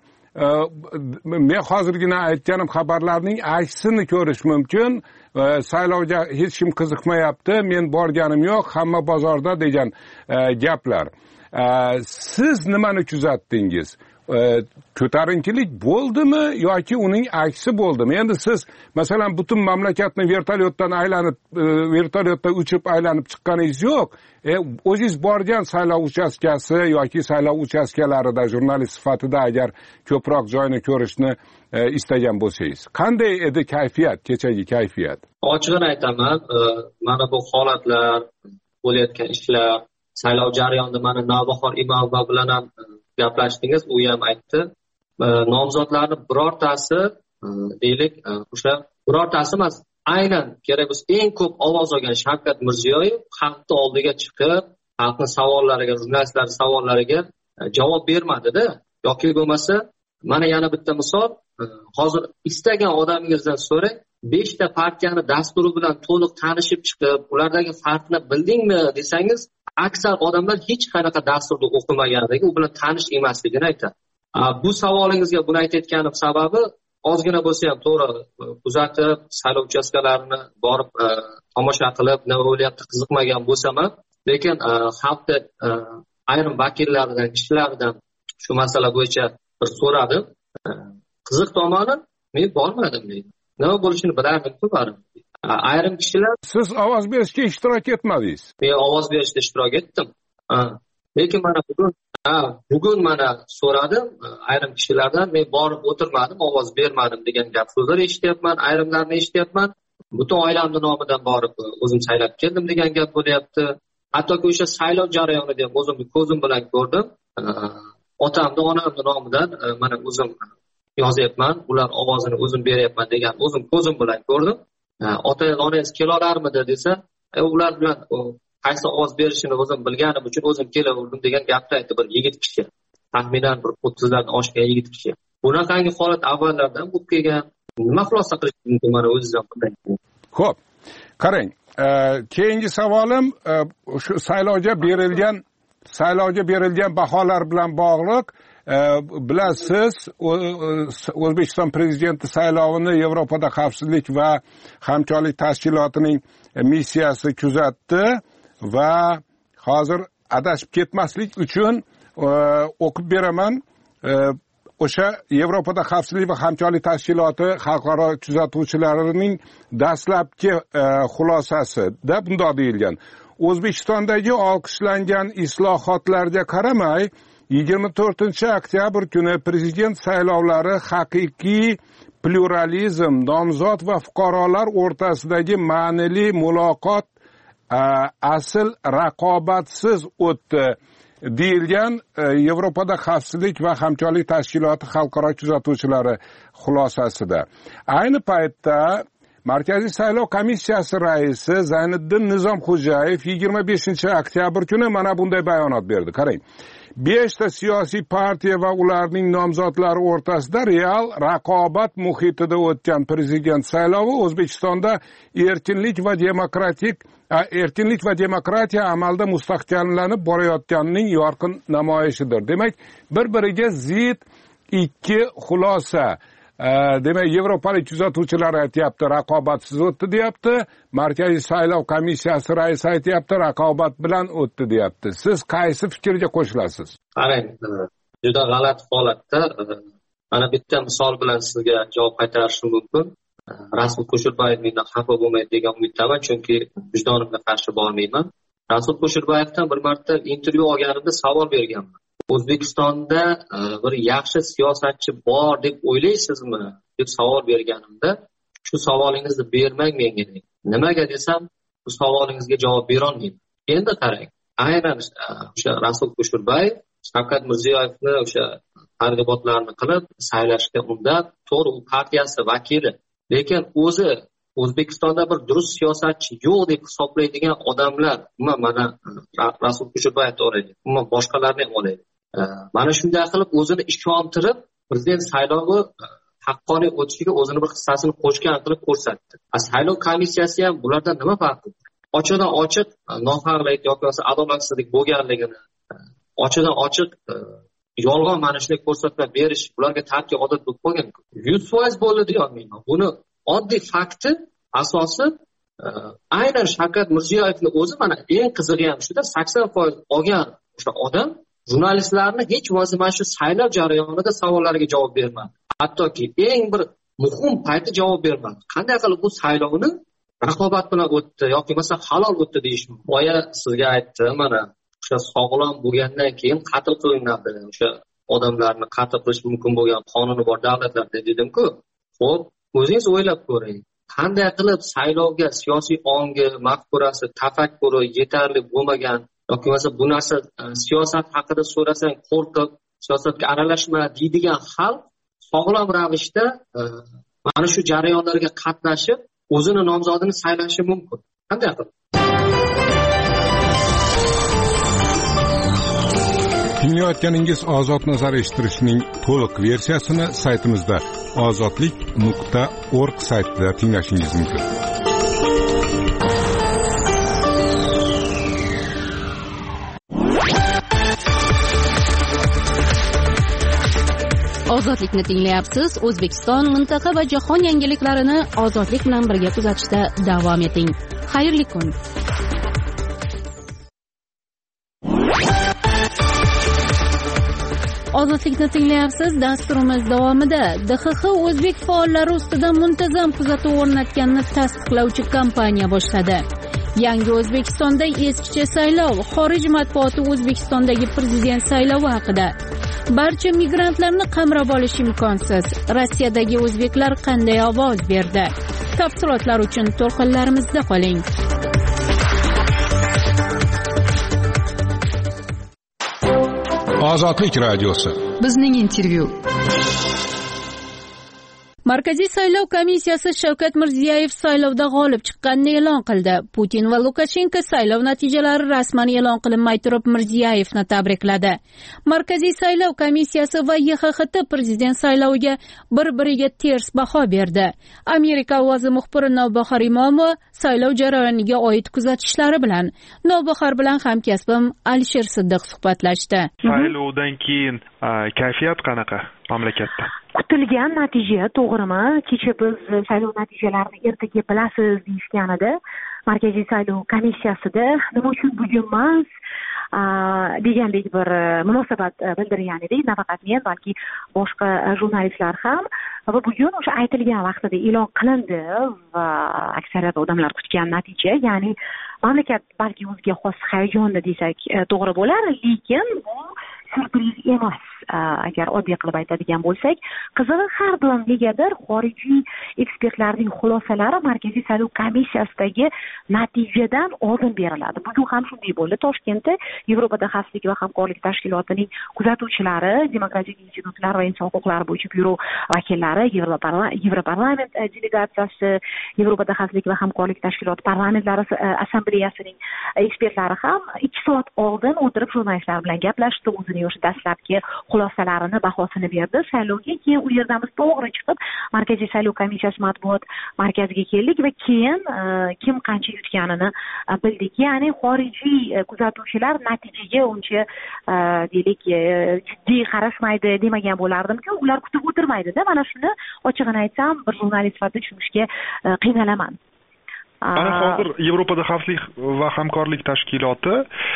men hozirgina aytganim xabarlarning aksini ko'rish mumkin. Saylovga hech kim qiziqmayapti, men borganim yo'q, hamma bozorda degan gaplar. Siz nimani kuzatdingiz? Ko'tarinkilik bo'ldimi yoki uning aksi bo'ldimi? Endi siz masalan butun mamlakatni vertolyotdan aylanib, vertolyotda uchib aylanib chiqqaningiz yo'q. E, o'zingiz borgan saylov uchastkasi yoki saylov uchastkalarida jurnalist sifatida agar ko'proq joyni ko'rishni e, istagan bo'lsangiz, qanday edi kayfiyat, kechagi kayfiyat? Ochig'ini aytaman, mana bu holatlar, bo'layotgan ishlar, saylov jarayonida mana Navbahor Imomova bilan ham gaplashdingiz, u ham aytdi. Nomzodlarning birortasi deylik o'sha birortasi emas. Aynan kerak bo'lsa eng ko'p ovoz olgan Shavkat Mirziyoyev xalqning oldiga chiqib, xalqning savollariga, jurnalistlar savollariga javob bermadi-da. Yoki bo'lmasa, mana yana bitta misol, hozir istagan odamingizdan so'rang, beshta partiyani dasturi bilan to'liq tanishib chiqib, ulardagi farqni bildingmi desangiz, aksar odamlar hech qanaqa dasturni o'qimaganligi, u bilan tanish emasligini aytadi. Bu savolingizga buni aytayotganim sababi, ozgina bo'lsa ham to'g'ri kuzatib, saylov uchastkalarini borib tomosha qilib, nima bo'lyapti qiziqmagan bo'lsam ham, lekin xalqda ayrim vakillaridan, kishilardan shu masala bo'yicha bir so'radim. Qiziq tomoni, men bormadim deydi. Nima bo'lishini bilardim-ku baribir. Ayrim kishilar siz ovoz berishga ishtirok etmadingiz. Men ovoz berishda ishtirok etdim. Lekin mana bugun bugun mana so'radim ayrim kishilardan, men borib o'tirmadim, ovoz bermadim degan gap so'zlar eshityapman, ayrimlarni eshityapman. Butun oilamning nomidan borib o'zim saylab keldim degan gap bo'lyapti. Hattoki o'sha saylov jarayonida ham o'zimni ko'zim bilan ko'rdim. Otamning, onamning nomidan mana o'zim yozyapman, ular ovozini o'zim beryapman degan o'zim ko'zim bilan ko'rdim. Otangiz, onangiz kelalarmidi desa, ular bilan qaysi ovoz berishini o'zim bilganim uchun o'zim kelaverdim degan gapni aytdi bir yigit kishi. Taxminan bir o'ttizlardan oshgan yigit kishi. Bunaqangi holat avvallardan bo'lib kelgan. Nima xulosa qilish mumkin mana o'zingizdan bunday? Xo'p. Qarang, keyingi savolim shu saylovga berilgan saylovga berilgan baholar bilan bog'liq. Bilasiz, O'zbekiston prezidenti saylovini Yevropada xavfsizlik va hamkorlik tashkilotining missiyasi kuzatdi va hozir adashib ketmaslik uchun o'qib beraman. O'sha Yevropada xavfsizlik va hamkorlik tashkiloti xalqaro kuzatuvchilarining dastlabki xulosasida bunday deyilgan: O'zbekistondagi olqishlangan islohotlarga qaramay, yigirma to'rtinchi oktyabr kuni prezident saylovlari haqiqiy pluralizm, nomzod va fuqarolar o'rtasidagi ma'nili muloqot, asl raqobatsiz o'tdi deyilgan Yevropada xavfsizlik va hamkorlik tashkiloti xalqaro kuzatuvchilari xulosasida. Ayni paytda Markaziy saylov komissiyasi raisi Zayniddin Nizomxo'jayev yigirma beshinchi oktyabr kuni mana bunday bayonot berdi. Qarang. beshta siyosiy partiya va ularning nomzodlari o'rtasida real raqobat muhitida o'tgan prezident saylovi O'zbekistonda erkinlik va demokratik erkinlik va demokratiya amalda mustahkamlanib borayotganining yorqin namoyishidir. Demak, bir-biriga zid ikki xulosa. Demak, Yevropalik kuzatuvchilar aytyapti, raqobatsiz o'tdi deyapti. Markaziy saylov komissiyasi raisi aytyapti, raqobat bilan o'tdi deyapti. Siz qaysi fikrga qo'shilasiz? Qarang, juda g'alati holatda. Mana bitta misol bilan sizga javob qaytarishim mumkin. Rasul Kusherbayev mendan xafa bo'lmaydi degan umiddaman, chunki vijdonimga qarshi bormayman. Rasul Kusherbayevdan bir marta intervyu olganimda savol berganman. O'zbekistonda bir yaxshi siyosatchi bor deb o'ylaysizmi deb savol berganimda, shu savolingizni bermang menga. Nimaga desam, bu savolingizga javob bera olmayman. Endi qarang, aynan o'sha Rasul Kusherbayev Shavkat Mirziyoyevni o'sha targ'ibotlarni qilib saylashga undab, to'g'ri u partiyasi vakili, lekin o'zi O'zbekistonda bir durust siyosatchi yo'q deb hisoblaydigan odamlar, umuman mana Rasul Kusherbayevni olaylik, umuman boshqalarni ham olaylik. Mana shunday qilib o'zini ishontirib, prezident saylovi haqqoniy o'tishiga o'zini bir hissasini qo'shgan qilib ko'rsatdi. Saylov komissiyasi ham bulardan nima farqi? Ochiqdan ochiq nohaqlik yoki adolatsizlik bo'lganligini, ochiqdan ochiq yolg'on mana shunday ko'rsatma berish bularga tarkiy odat bo'lib qolgan. yuz foiz bo'ldi deya olmayman. Buni oddiy fakti asosi aynan Shavkat Mirziyoyevning o'zi. Mana eng qizig'i ham shuda, sakson foiz olgan o'sha odam jurnalistlarni hech bo'lmasa mana shu saylov jarayonida savollariga javob bermadi. Hattoki eng bir muhim payti javob bermadi. Qanday qilib bu saylovni raqobat bilan o'tdi yoki bo'lmasa halol o'tdi deyish mumkin. Boya sizga aytdim, mana o'sha sog'lom bo'lgandan keyin qatl qilinadi. O'sha odamlarni qatl qilish mumkin bo'lgan qonuni bor davlatlarda dedim-ku. Xo'p, o'zingiz o'ylab ko'ring. Qanday qilib saylovga siyosiy ongi, mafkurasi, tafakkuri yetarli bo'lmagan yoki bo'lmasa bu narsa siyosat haqida so'rasang qo'rqib, siyosatga aralashma deydigan xalq sog'lom ravishda mana shu jarayonlarga qatnashib o'zini nomzodini saylashi mumkin. Qanday qilib? Tinglayotganingiz Ozod nazar eshittirishning to'liq versiyasini saytimizda ozodlik nuqta org saytida tinglashingiz mumkin. Ozodlikni tinglayapsiz. O'zbekiston, mintaqa va jahon yangiliklarini ozodlik bilan birga kuzatishda davom eting. Xayrli kun. Ozodlikni tinglayapsiz. Dasturimiz davomida D X X o'zbek faollari ustidan muntazam kuzatuv o'rnatganini tasdiqlovchi kampaniya boshladi. Yangi O'zbekistonda eskicha saylov, xorij matbuoti O'zbekistondagi prezident saylovi haqida. Barcha migrantlarni qamrab olish imkonsiz. Rossiyadagi o'zbeklar qanday ovoz berdi? Tafsilotlar uchun to'lqinlarimizda qoling. Ozodlik radiosi. Bizning intervyu. Markaziy saylov komissiyasi Shavkat Mirziyoyev saylovda g'olib chiqqanini e'lon qildi. Putin va Lukashenko saylov natijalari rasman e'lon qilinmay turib Mirziyoyevni tabrikladi. Markaziy saylov komissiyasi va Y X X T prezident sayloviga bir-biriga ters baho berdi. Amerika ovozi muxbiri Navbahor Imomova saylov jarayoniga oid kuzatishlari bilan Navbahor bilan hamkasbim Alisher Siddiq suhbatlashdi. Saylovdan keyin kayfiyat qanaqa mamlakatda? Kutilgan natija to'g'rimi? Kecha biz saylov natijalarini ertaga bilasiz deyishgan edi. Markaziy saylov komissiyasida nima uchun bugun emas degandek bir munosabat bildirgan edik. Nafaqat men, balki boshqa jurnalistlar ham. Va bugun o'sha aytilgan vaqtida e'lon qilindi va aksariyat odamlar kutgan natija, ya'ni mamlakat balki o'ziga xos hayajonda desak to'g'ri bo'lar, lekin bu syurpriz emas. Agar oddiy qilib aytadigan bo'lsak, qizig'i har doim negadir xorijiy ekspertlarning xulosalari Markaziy saylov komissiyasidagi natijadan oldin beriladi. Bugun ham shunday bo'ldi. Toshkentda Yevropada xavfsizlik va hamkorlik tashkilotining kuzatuvchilari, demokratik institutlar va inson huquqlari bo'yicha byuro vakillari, Yevroparlament delegatsiyasi, Yevropada xavfsizlik va hamkorlik tashkiloti parlamentlari assambleyasining ekspertlari ham ikki soat oldin o'tirib jurnalistlar bilan gaplashdi, o'zining o'sha dastlabki xulosalarini, bahosini berdi. Saylovga keyin u yerdan biz to'g'ri chiqib Markaziy saylov komissiyasi matbuot markaziga keldik va keyin kim qancha yutganini bildik. Ya'ni xorijiy kuzatuvchilar natijaga uncha deylik jiddiy qarashmaydi demagan bo'lardim-ku, ular kutib o'tirmaydi-da. Mana shuni ochig'ini aytsam, bir jurnalist sifatida tushunishga qiynalaman. Ana hozir Yevropada xavfsizlik va hamkorlik tashkiloti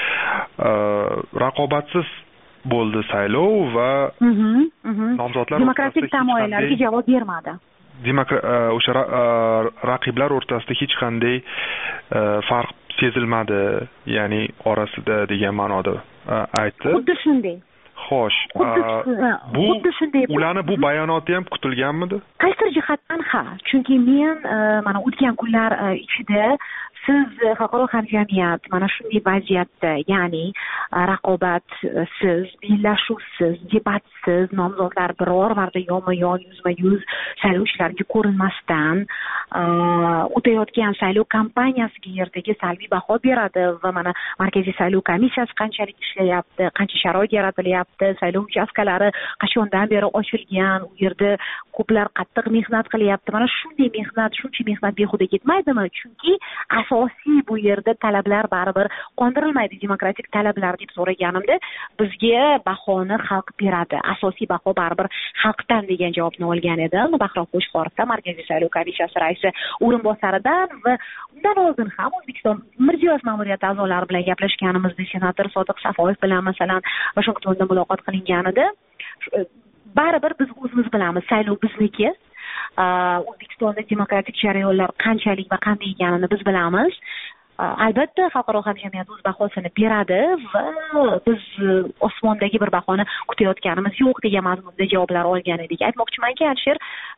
raqobatsiz bo'ldi saylov va nomzodlar demokratik tamoyillarga javob bermadi. O'sha raqiblar o'rtasida hech qanday farq sezilmadi, ya'ni orasida degan ma'noda aytdi. Xuddi shunday. Xo'sh, bu ularni bu bayonoti ham kutilganmidi? Qaysi jihatdan ha, chunki men mana o'tgan kunlar ichida siz xalqaro hamjamiyat mana shunday vaziyatda, ya'ni raqobatsiz, bellashuvsiz, debatsiz, nomzodlar biror marta yonma-yon, yuzma-yuz saylovchilarga ko'rinmasdan o'tayotgan saylov kampaniyasiga ertaga salbiy baho beradi va mana Markaziy saylov komissiyasi qanchalik ishlayapti, qancha sharoit yaratilyapti, saylov uchastkalari qachondan beri ochilgan, u yerda ko'plar qattiq mehnat qilyapti. Mana shunday mehnat, shuncha mehnat behuda ketmaydimi? Chunki asosiy bu yerda talablar baribir qondirilmaydi. Demokratik talablar deb so'raganimda bizga bahoni xalq beradi. Asosiy baho baribir xalqdan degan javobni olgan edim. Bahrom Qo'shqorovdan, Markaziy saylov komissiyasi raisi o'rinbosaridan va undan oldin ham O'zbekiston Mirziyoyev ma'muriyati a'zolari bilan gaplashganimizda senator Sodiq Safoyev bilan masalan Vashingtonda muloqot qilingan edi. Baribir biz o'zimiz bilamiz, saylov bizniki. O'zbekistonda demokratik jarayonlar qanchalik va qanday ekanini biz bilamiz. Albatta xalqaro hamjamiyat o'z bahosini beradi va biz osmondagi bir bahoni kutayotganimiz yo'q degan mazmunda javoblar olgan edik. Aytmoqchimanki, Alisher,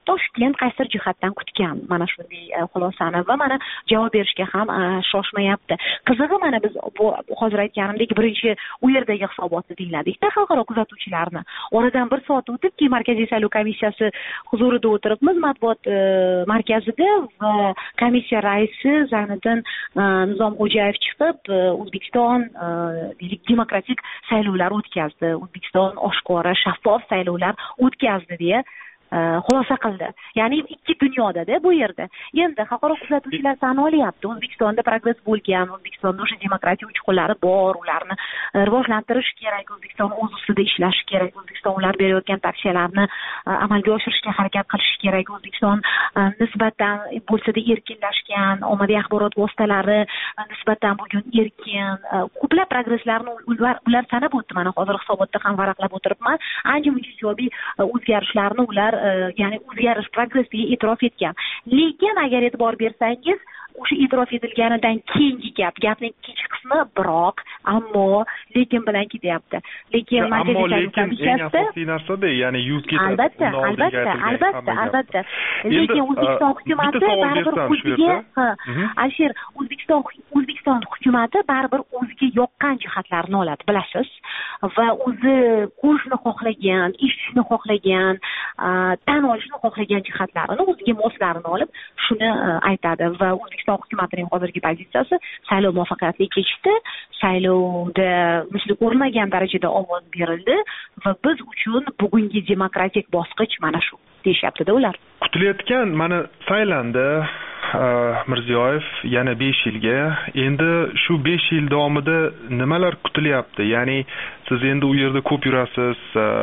Toshkent qaysidir jihatdan kutgan mana shunday xulosani va mana javob berishga ham shoshmayapti. Qizig'i mana biz bu hozir aytganimdek birinchi u yerdagi hisobotni tingladikda xalqaro kuzatuvchilarni. Oradan bir soat o'tib keyin Markaziy saylov komissiyasi huzurida o'tiribmiz matbuot markazida va komissiya raisi Zayniddin Nizomxo'jayev chiqib O'zbekiston deylik demokratik saylovlar o'tkazdi. O'zbekiston oshkora shaffof saylovlar o'tkazdi deya xulosa qildi. Ya'ni ikki dunyoda-da bu yerda. Endi xalqaro kuzatuvchilar tan olyapti. O'zbekistonda progress bo'lgan, O'zbekistonda o'sha demokratiya uchqunlari bor, ularni rivojlantirish kerak, O'zbekiston o'z ustida ishlashi kerak, O'zbekiston ular berayotgan tavsiyalarni amalga oshirishga harakat qilishi kerak. O'zbekiston nisbatan bo'lsa-da erkinlashgan, ommaviy axborot vositalari nisbatan bugun erkin, ko'plab progresslarni ular ular sanab o'tdi. Mana hozir hisobotda ham varaqlab o'tiribman. Ancha-muncha ijobiy o'zgarishlarni ular ya'ni o'zgarish progressiga e'tirof etgan. Lekin agar e'tibor bersangiz, o'sha e'tirof etilganidan keyingi gap, gapning ikkinchi qismi biroq, ammo, lekin bilan ketyapti. Lekin Markaziy saylov komissiyasida asosiy narsa-da, ya'ni yuz ketadi. Albatta, albatta, albatta, albatta. Lekin O'zbekiston hukumati baribir o'ziga, Alisher, O'zbekiston O'zbekiston hukumati baribir o'ziga yoqqan jihatlarni oladi, bilasiz. Va o'zi ko'rishni xohlagan, eshitishni xohlagan, tan olishni xohlagan jihatlarini o'ziga moslarini olib, shuni aytadi va O'zbekiston hukumatining hozirgi pozitsiyasi saylov muvaffaqiyatli kechdi, saylovda misli ko'rmagan darajada ovoz berildi va biz uchun bugungi demokratik bosqich mana shu deyishyapti-da ular. Kutilayotgan mana saylandi Mirziyoyev yana besh yilga. Endi shu besh yil davomida nimalar kutilyapti? Ya'ni siz endi u yerda ko'p yurasiz,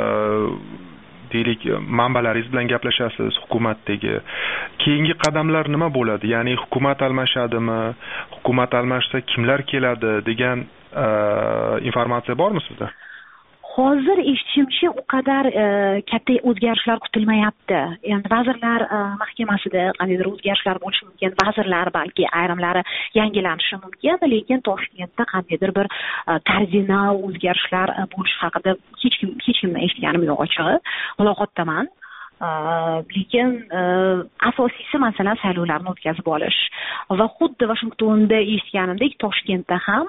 deylik, manbalaringiz bilan gaplashasiz hukumatdagi. Keyingi qadamlar nima bo'ladi? Ya'ni hukumat almashadimi? Hukumat almashsa kimlar keladi degan informatsiya bormi sizda? Hozir eshitishimcha u qadar katta o'zgarishlar kutilmayapti. Endi vazirlar mahkamasida qandaydir o'zgarishlar bo'lishi mumkin, vazirlar balki ayrimlari yangilanishi mumkin, lekin Toshkentda qandaydir bir kardinal o'zgarishlar bo'lishi haqida hech kim hech kimdan eshitganim yo'q ochig'i. Muloqotdaman. Lekin asosiysi masalan saylovlarni o'tkazib olish va xuddi Vashingtonda eshitganimdek Toshkentda ham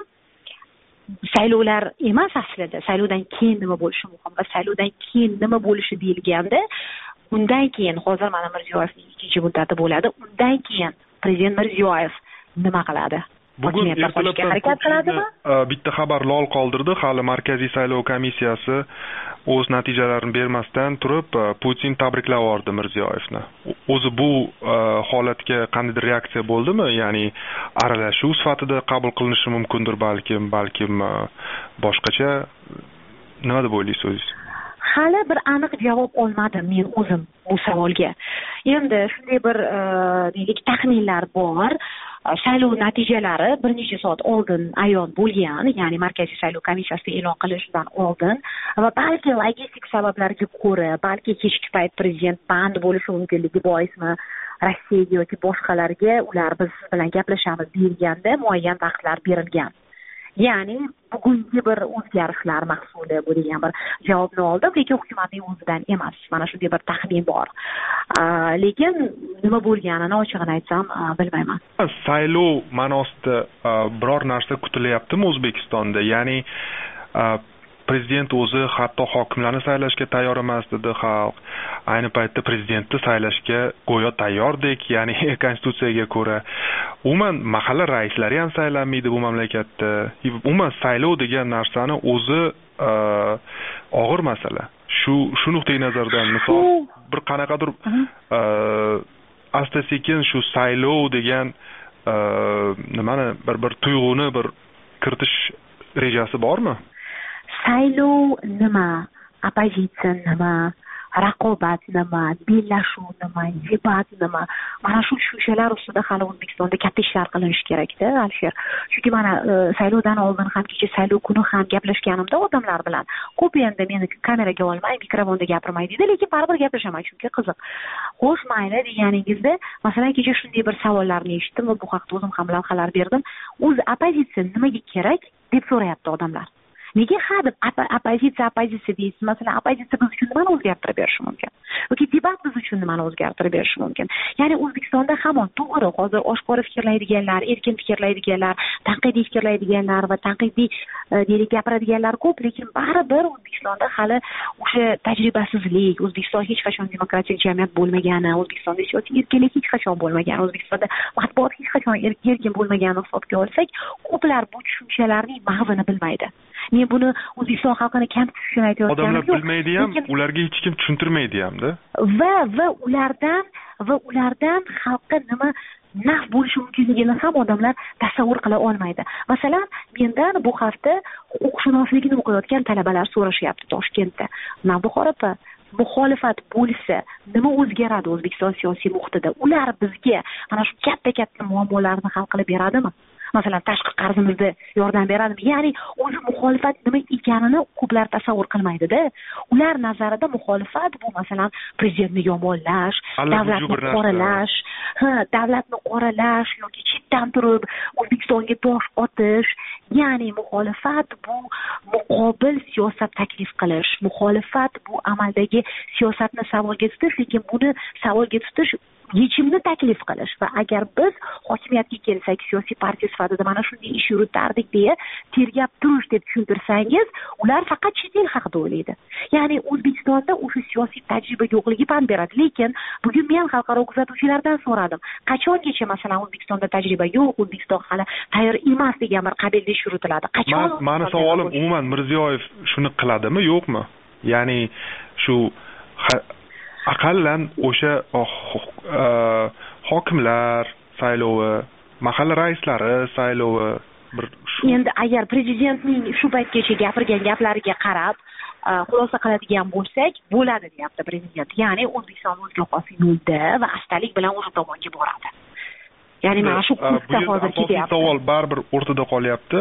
saylovlar emas aslida, saylovdan keyin nima bo'lishi muhim va saylovdan keyin nima bo'lishi deyilganda, undan keyin hozir mana Mirziyoyevning ikkinchi muddati bo'ladi, undan keyin prezident Mirziyoyev nima qiladi? Bugun ertalabdan harakat qiladimi? Bitta xabar lol qoldirdi. Hali Markaziy saylov komissiyasi o'z natijalarini bermasdan turib Putin tabriklab yubordi Mirziyoyevni. O'zi bu holatga qanday reaksiya bo'ldimi? Ya'ni aralashuv sifatida qabul qilinishi mumkindir balkim, balkim boshqacha. Nima deb o'ylaysiz o'zingiz? Hali bir aniq javob olmadim men o'zim bu savolga. Endi shunday bir deylik taxminlar bor. Saylov natijalari bir necha soat oldin ayon bo'lgan, ya'ni Markaziy saylov komissiyasi e'lon qilishidan oldin va balki logistik sabablarga ko'ra, balki kechki payt prezident band bo'lishi mumkinligi boismi Rossiyaga yoki boshqalarga ular biz bilan gaplashamiz deyilganda muayyan vaqtlar berilgan. Ya'ni bugungi bir o'zgarishlar mahsuli bu degan bir javobni oldim, lekin hukumatning o'zidan emas. Mana shunday bir taxmin bor. Lekin nima bo'lganini ochig'ini aytsam bilmayman. Saylov ma'nosida biror narsa kutilyaptimi O'zbekistonda? Ya'ni prezident o'zi hatto hokimlarni saylashga tayyor emas dedi xalq. Ayni paytda prezidentni saylashga go'yo tayyordek, ya'ni konstitutsiyaga ko'ra. Umuman mahalla raislari ham saylanmaydi bu mamlakatda. Umuman saylov degan narsani o'zi og'ir masala. Shu shu nuqtai nazardan misol bir qanaqadir asta-sekin shu saylov degan nimani bir bir tuyg'uni bir kiritish rejasi bormi? Saylov nima, oppozitsiya nima, raqobat nima, bellashuv nima, debat nima, mana shu tushunchalar ustida hali O'zbekistonda katta ishlar qilinishi kerak-da, Alisher. Chunki mana saylovdan oldin ham, kecha saylov kuni ham gaplashganimda odamlar bilan ko'p endi meni kameraga olmay, mikrofonda gapirmay deydi, lekin baribir gaplashaman chunki qiziq. Xo'sh, mayli deganingizda, masalan, kecha shunday bir savollarni eshitdim va bu haqda o'zim ham lavhalar berdim. O'zi oppozitsiya nimaga kerak deb so'rayapti odamlar. nega ha deb oppozitsiya oppozitsiya deysiz? Masalan, oppozitsiya biz uchun nimani o'zgartirib berishi mumkin yoki debat biz uchun nimani o'zgartirib berishi mumkin? Ya'ni O'zbekistonda hamon to'g'ri, hozir oshkora fikrlaydiganlar, erkin fikrlaydiganlar, tanqidiy fikrlaydiganlar va tanqidiy deylik gapiradiganlar ko'p, lekin baribir O'zbekistonda hali o'sha tajribasizlik, O'zbekiston hech qachon demokratik jamiyat bo'lmagani, O'zbekistonda siyosiy erkinlik hech qachon bo'lmagani, O'zbekistonda matbuot hech qachon erkin bo'lmaganini hisobga olsak, ko'plar bu tushunchalarning mag'zini bilmaydi. Men buni O'zbekiston xalqini kam tushunishini aytayotganim yo'q. Odamlar bilmaydi ham, ularga hech kim tushuntirmaydi hamda. Va va ulardan va ulardan xalqqa nima naf bo'lishi mumkinligini ham odamlar tasavvur qila olmaydi. Masalan, mendan bu hafta huquqshunosligini o'qiyotgan talabalar so'rashyapti Toshkentda. Navbahor opa, muxolifat bo'lsa nima o'zgaradi O'zbekiston siyosiy muhitida? Ular bizga mana shu katta-katta muammolarni hal qilib beradimi? Masalan, tashqi qarzimizda yordam beradimi? Ya'ni o'zi muxolifat nima ekanini ko'plar tasavvur qilmaydi-da. Ular nazarida muxolifat bu masalan prezidentni yomonlash, davlatni qoralash, ha, davlatni qoralash yoki chetdan turib O'zbekistonga tosh otish. Ya'ni muxolifat bu muqobil siyosat taklif qilish, muxolifat bu amaldagi siyosatni savolga tutish, lekin buni savolga tutish yechimni taklif qilish va agar biz hokimiyatga kelsak siyosiy partiya sifatida mana shunday ish yuritardik deya tergab turish deb tushuntirsangiz, ular faqat chet el haqida o'ylaydi. Ya'ni O'zbekistonda o'sha siyosiy tajriba yo'qligi pand beradi. Lekin bugun men xalqaro kuzatuvchilardan so'radim, qachongacha masalan O'zbekistonda tajriba yo'q, O'zbekiston hali tayyor emas degan bir qabilda ish yuritiladi. Qachon? Mani savolim umuman Mirziyoyev shuni qiladimi, yo'qmi? Ya'ni shu aqallan o'sha hokimlar saylovi, mahalla raislari saylovi bir endi agar prezidentning shu paytgacha gapirgan gaplariga qarab xulosa qiladigan bo'lsak, bo'ladi deyapti prezident. Ya'ni O'zbekiston o'ziga xos yo'lda va astalik bilan o'sha tomonga boradi. Ya'ni mana shu kursda hozir ketyapti. Savol baribir o'rtada qolyapti.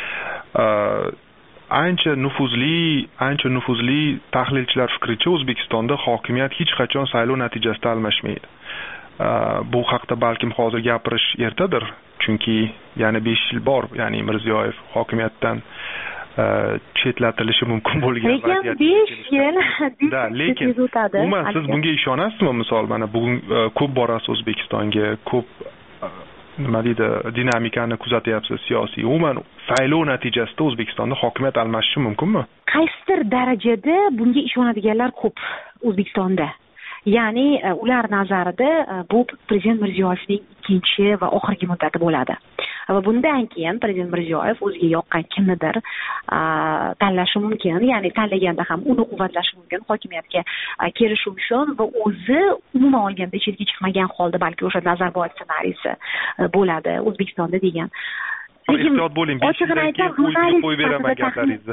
Ancha nufuzli, ancha nufuzli tahlilchilar fikricha O'zbekistonda hokimiyat hech qachon saylov natijasida almashmaydi. Bu haqda balkim hozir gapirish ertadir, chunki yana besh yil bor, ya'ni Mirziyoyev hokimiyatdan chetlatilishi mumkin bo'lgan vaziyat. Lekin besh yil, da, lekin umuman siz bunga ishonasizmi? Misol, mana bugun ko'p borasiz O'zbekistonga, ko'p nima deydi, dinamikani kuzatyapsiz siyosiy. Umuman saylov natijasida O'zbekistonda hokimiyat almashishi mumkinmi? Qaysidir darajada bunga ishonadiganlar ko'p O'zbekistonda. Ya'ni ular nazarida bu prezident Mirziyoyevning ikkinchi va oxirgi muddati bo'ladi. Va bundan keyin prezident Mirziyoyev o'ziga yoqqan kimnidir tanlashi mumkin, ya'ni tanlaganda ham uni quvvatlashi mumkin, hokimiyatga kelishi uchun va o'zi umuman olganda chetga chiqmagan holda balki o'sha Nazarboyev ssenariysi bo'ladi O'zbekistonda degan. Ehtiyot bo'ling, besh yildan keyin o'zga qo'yib beraman gaplaringizni.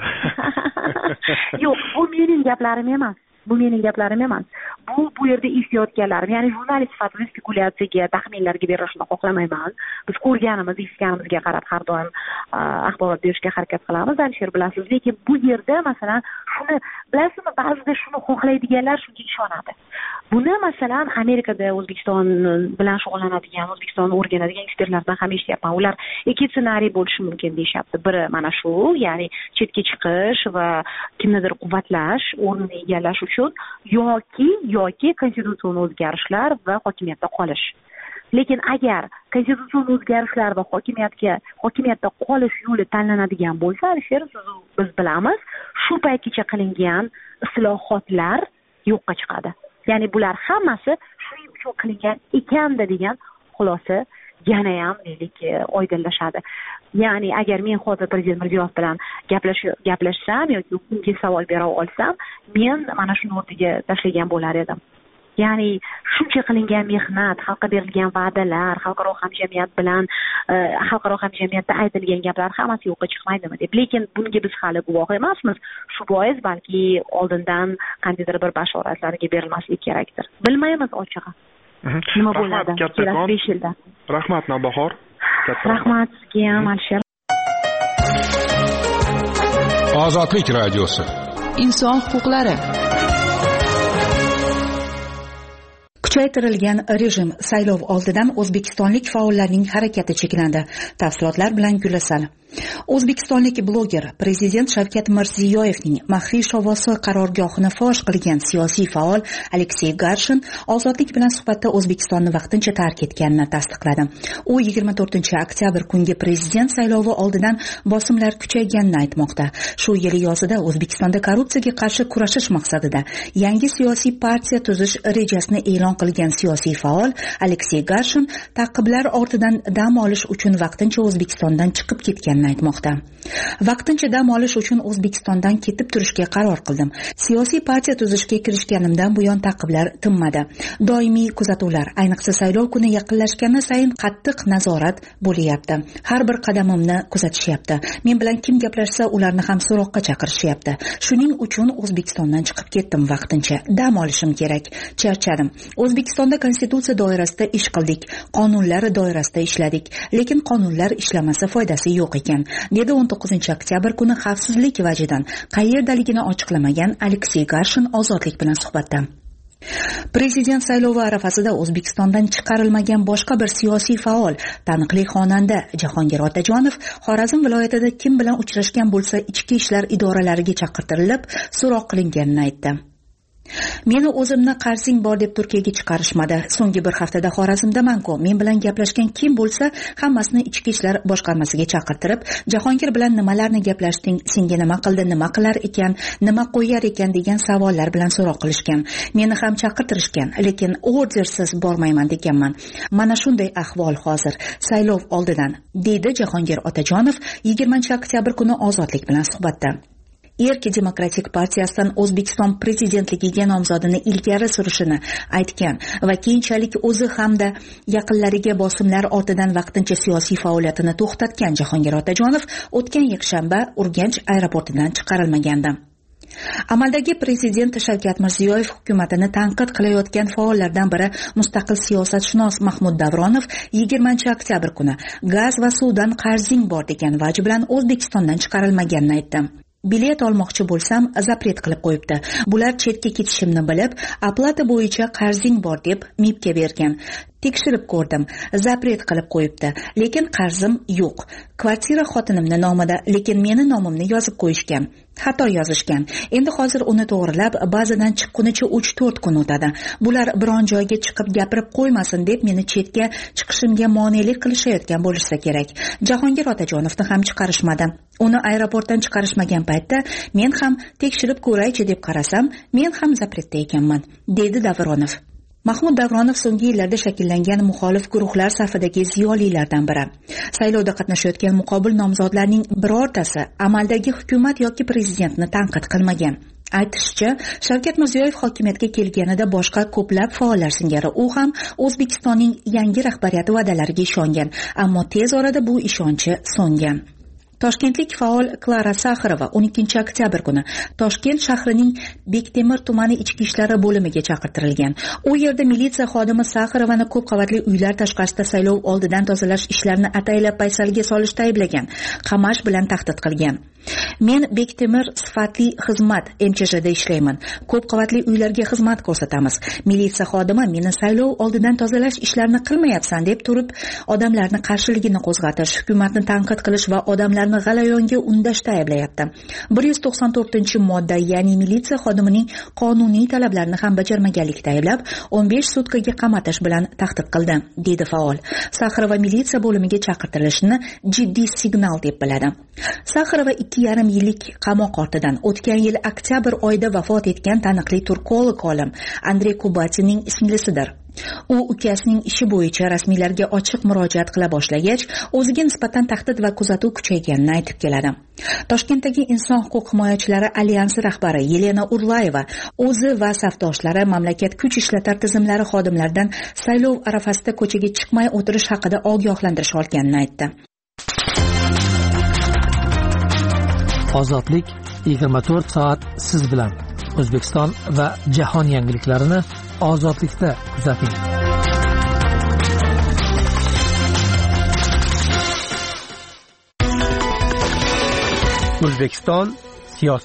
Yo'q, bu mening gaplarim emas. Bu mening gaplarim emas. Bu bu yerda eshitayotganlarim, ya'ni jurnalist sifatida spekulyatsiyaga, taxminlarga berishni xohlamayman. Biz ko'rganimiz, eshitganimizga qarab har doim axborot berishga harakat qilamiz, Alisher bilasiz. Lekin bu yerda masalan shuni bilasizmi, ba'zida shuni xohlaydiganlar shunga ishonadi. Buni masalan Amerikada O'zbekiston bilan shug'ullanadigan, O'zbekistonni o'rganadigan ekspertlardan ham eshityapman. Ular ikki ssenariy bo'lishi mumkin deyapti. Biri mana shu, ya'ni chetga chiqish va kimnidir quvvatlash, o'rnini egallash uchun yoki yoki konstitutsion o'zgarishlar va hokimiyatda qolish. Lekin agar konstitutsion o'zgarishlar va hokimiyatga hokimiyatda qolish yo'li tanlanadigan bo'lsa, Alisher, siz biz bilamiz, shu paytgacha qilingan islohotlar yo'qqa chiqadi. Ya'ni bular hammasi shuning uchun qilingan ekanda degan xulosa yana ham deylik oydinlashadi. Ya'ni agar men hozir prezident Mirziyoyev bilan gaplashsam yoki unga savol bera olsam, men mana shuni o'rtaga tashlagan bo'lar edim. Ya'ni shuncha qilingan mehnat, xalqqa berilgan va'dalar, xalqaro hamjamiyat bilan xalqaro hamjamiyatda aytilgan gaplar hammasi yo'qqa chiqmaydimi deb. Lekin bunga biz hali guvoh emasmiz. Shu bois balki oldindan qandaydir bir bashoratlarga berilmaslik kerakdir. Bilmaymiz ochig'i. Nima bo'ladi kelasi besh yilda. Rahmat Navbahor. Rahmat sizga ham Alisher. Ozodlik radiosi. Inson huquqlari. Kuchaytirilgan rejim saylov oldidan o'zbekistonlik faollarning harakati cheklandi. Tafsilotlar bilan Gulasal. O'zbekistonlik bloger prezident Shavkat Mirziyoyevning maxfiy shovvosi qarorgohini fosh qilgan siyosiy faol Aleksey Garshin ozodlik bilan suhbatda O'zbekistonni vaqtincha tark etganini tasdiqladi. U yigirma to'rtinchi oktyabr kungi prezident saylovi oldidan bosimlar kuchayganini aytmoqda. Shu yil yozida O'zbekistonda korrupsiyaga qarshi kurashish maqsadida yangi siyosiy partiya tuzish rejasini e'lon qilgan siyosiy faol Aleksey Garshin ta'qiblar ortidan dam olish uchun vaqtincha O'zbekistondan chiqib ketgan aytmoqda. Vaqtincha dam olish uchun O'zbekistondan ketib turishga qaror qildim. Siyosiy partiya tuzishga kirishganimdan buyon ta'qiblar tinmadi. Doimiy kuzatuvlar, ayniqsa saylov kuni yaqinlashgani sayin qattiq nazorat bo'lyapti. Har bir qadamimni kuzatishyapti. Men bilan kim gaplashsa, ularni ham so'roqqa chaqirishyapti. Shuning uchun O'zbekistondan chiqib ketdim vaqtincha. Dam olishim kerak. Charchadim. O'zbekistonda konstitutsiya doirasida ish qildik, qonunlar doirasida ishladik, lekin qonunlar ishlamasa foydasi yo'q ekan, dedi o'n to'qqizinchi oktyabr kuni xavfsizlik vajidan qayerdaligini ochiqlamagan Aleksey Garshin ozodlik bilan suhbatda. Prezident saylovi arafasida O'zbekistondan chiqarilmagan boshqa bir siyosiy faol, taniqli xonanda Jahongir Otajonov Xorazm viloyatida kim bilan uchrashgan bo'lsa, ichki ishlar idoralariga chaqirtirilib, so'roq qilinganini aytdi. Meni o'zimni qarzing bor deb Turkiyaga chiqarishmadi. So'nggi bir haftada Xorazmdaman-ku. Men bilan gaplashgan kim bo'lsa, hammasini ichki ishlar boshqarmasiga chaqirtirib, Jahongir bilan nimalarni gaplashding, senga nima qildi, nima qilar ekan, nima qo'yar ekan degan savollar bilan so'roq qilishgan. Meni ham chaqirtirishgan, lekin ordersiz bormayman deganman. Mana shunday ahvol hozir, saylov oldidan, deydi Jahongir Otajonov yigirmanchi oktyabr kuni ozodlik bilan suhbatda. Erki demokratik partiyasidan O'zbekiston prezidentligiga nomzodini ilgari surishini aytgan va keyinchalik o'zi hamda yaqinlariga bosimlar ortidan vaqtincha siyosiy faoliyatini to'xtatgan Jahongir Otajonov o'tgan yakshanba Urganch aeroportidan chiqarilmagandi. Amaldagi prezident Shavkat Mirziyoyev hukumatini tanqid qilayotgan faollardan biri mustaqil siyosatshunos Mahmud Davronov yigirmanchi oktyabr kuni gaz va suvdan qarzing bor degan vaj bilan O'zbekistondan chiqarilmaganini aytdi. Bilet olmoqchi bo'lsam, zapret qilib qo'yibdi. Bular chetga ketishimni bilib, oplata bo'yicha qarzing bor deb mibga bergan. Tekshirib ko'rdim, zapret qilib qo'yibdi, lekin qarzim yo'q. Kvartira xotinimning nomida, lekin meni nomimni yozib qo'yishgan. Xato yozishgan. Endi hozir uni to'g'rilab, ba'zidan chiqqunicha uch to'rt kun o'tadi. Bular biron joyga chiqib gapirib qo'ymasin deb meni chetga chiqishimga monelik qilishayotgan bo'lsa kerak. Jahongir Otajonovni ham chiqarishmadi. Uni aeroportdan chiqarishmagan paytda men ham tekshirib ko'raychi deb qarasam, men ham zapretda ekanman, dedi Davronov. Mahmud Davronov so'nggi yillarda shakllangan muxolif guruhlar safidagi ziyolilardan biri. Saylovda qatnashayotgan muqobil nomzodlarning birortasi amaldagi hukumat yoki prezidentni tanqid qilmagan. Aytishicha, Shavkat Mirziyoyev hokimiyatga kelganida boshqa ko'plab faollar singari u ham O'zbekistonning yangi rahbariyati va'dalariga ishongan, ammo tez orada bu ishonchi so'ngan. Toshkentlik faol Klara Saxarova o'n ikkinchi oktyabr kuni Toshkent shahrining Bektemir tumani ichki ishlari bo'limiga chaqirtirilgan. U yerda militsiya xodimi Saxarovani ko'p qavatli uylar tashqarisida saylov oldidan tozalash ishlarini ataylab paysalga solishda ayblagan, qamash bilan tahdid qilgan. Men Bektemir sifatli xizmat M Ch J da ishlayman. Ko'p qavatli uylarga xizmat ko'rsatamiz. Militsiya xodimi meni saylov oldidan tozalash ishlarini qilmayapsan deb turib, odamlarni qarshiligini qo'zg'atish, hukumatni tanqid qilish va odamlarni g'alayonga undashda ayblayapti. bir yuz to'qson to'rtinchi modda, ya'ni militsiya xodimining qonuniy talablarini ham bajarmaganlikda ayblab, o'n besh sutkaga qamatish bilan tahdid qildi, dedi faol. Saxarova militsiya bo'limiga chaqirtirilishini jiddiy signal deb biladi. Saxarova ikki yarim yillik qamoq ortidan o'tgan yil oktyabr oyida vafot etgan taniqli turkolog olim Andrey Kubatinning singlisidir. U ukasining ishi bo'yicha rasmiylarga ochiq murojaat qila boshlagach, o'ziga nisbatan tahdid va kuzatuv kuchayganini aytib keladi. Toshkentdagi inson huquq himoyachilari alyansi rahbari Yelena Urlayeva o'zi va safdoshlari mamlakat kuch ishlatar tizimlari xodimlaridan saylov arafasida ko'chaga chiqmay o'tirish haqida ogohlantirish olganini aytdi. Ozodlik yigirma to'rt soat siz bilan. O'zbekiston va jahon yangiliklarini ozodlikda kuzating. O'zbekiston siyosat.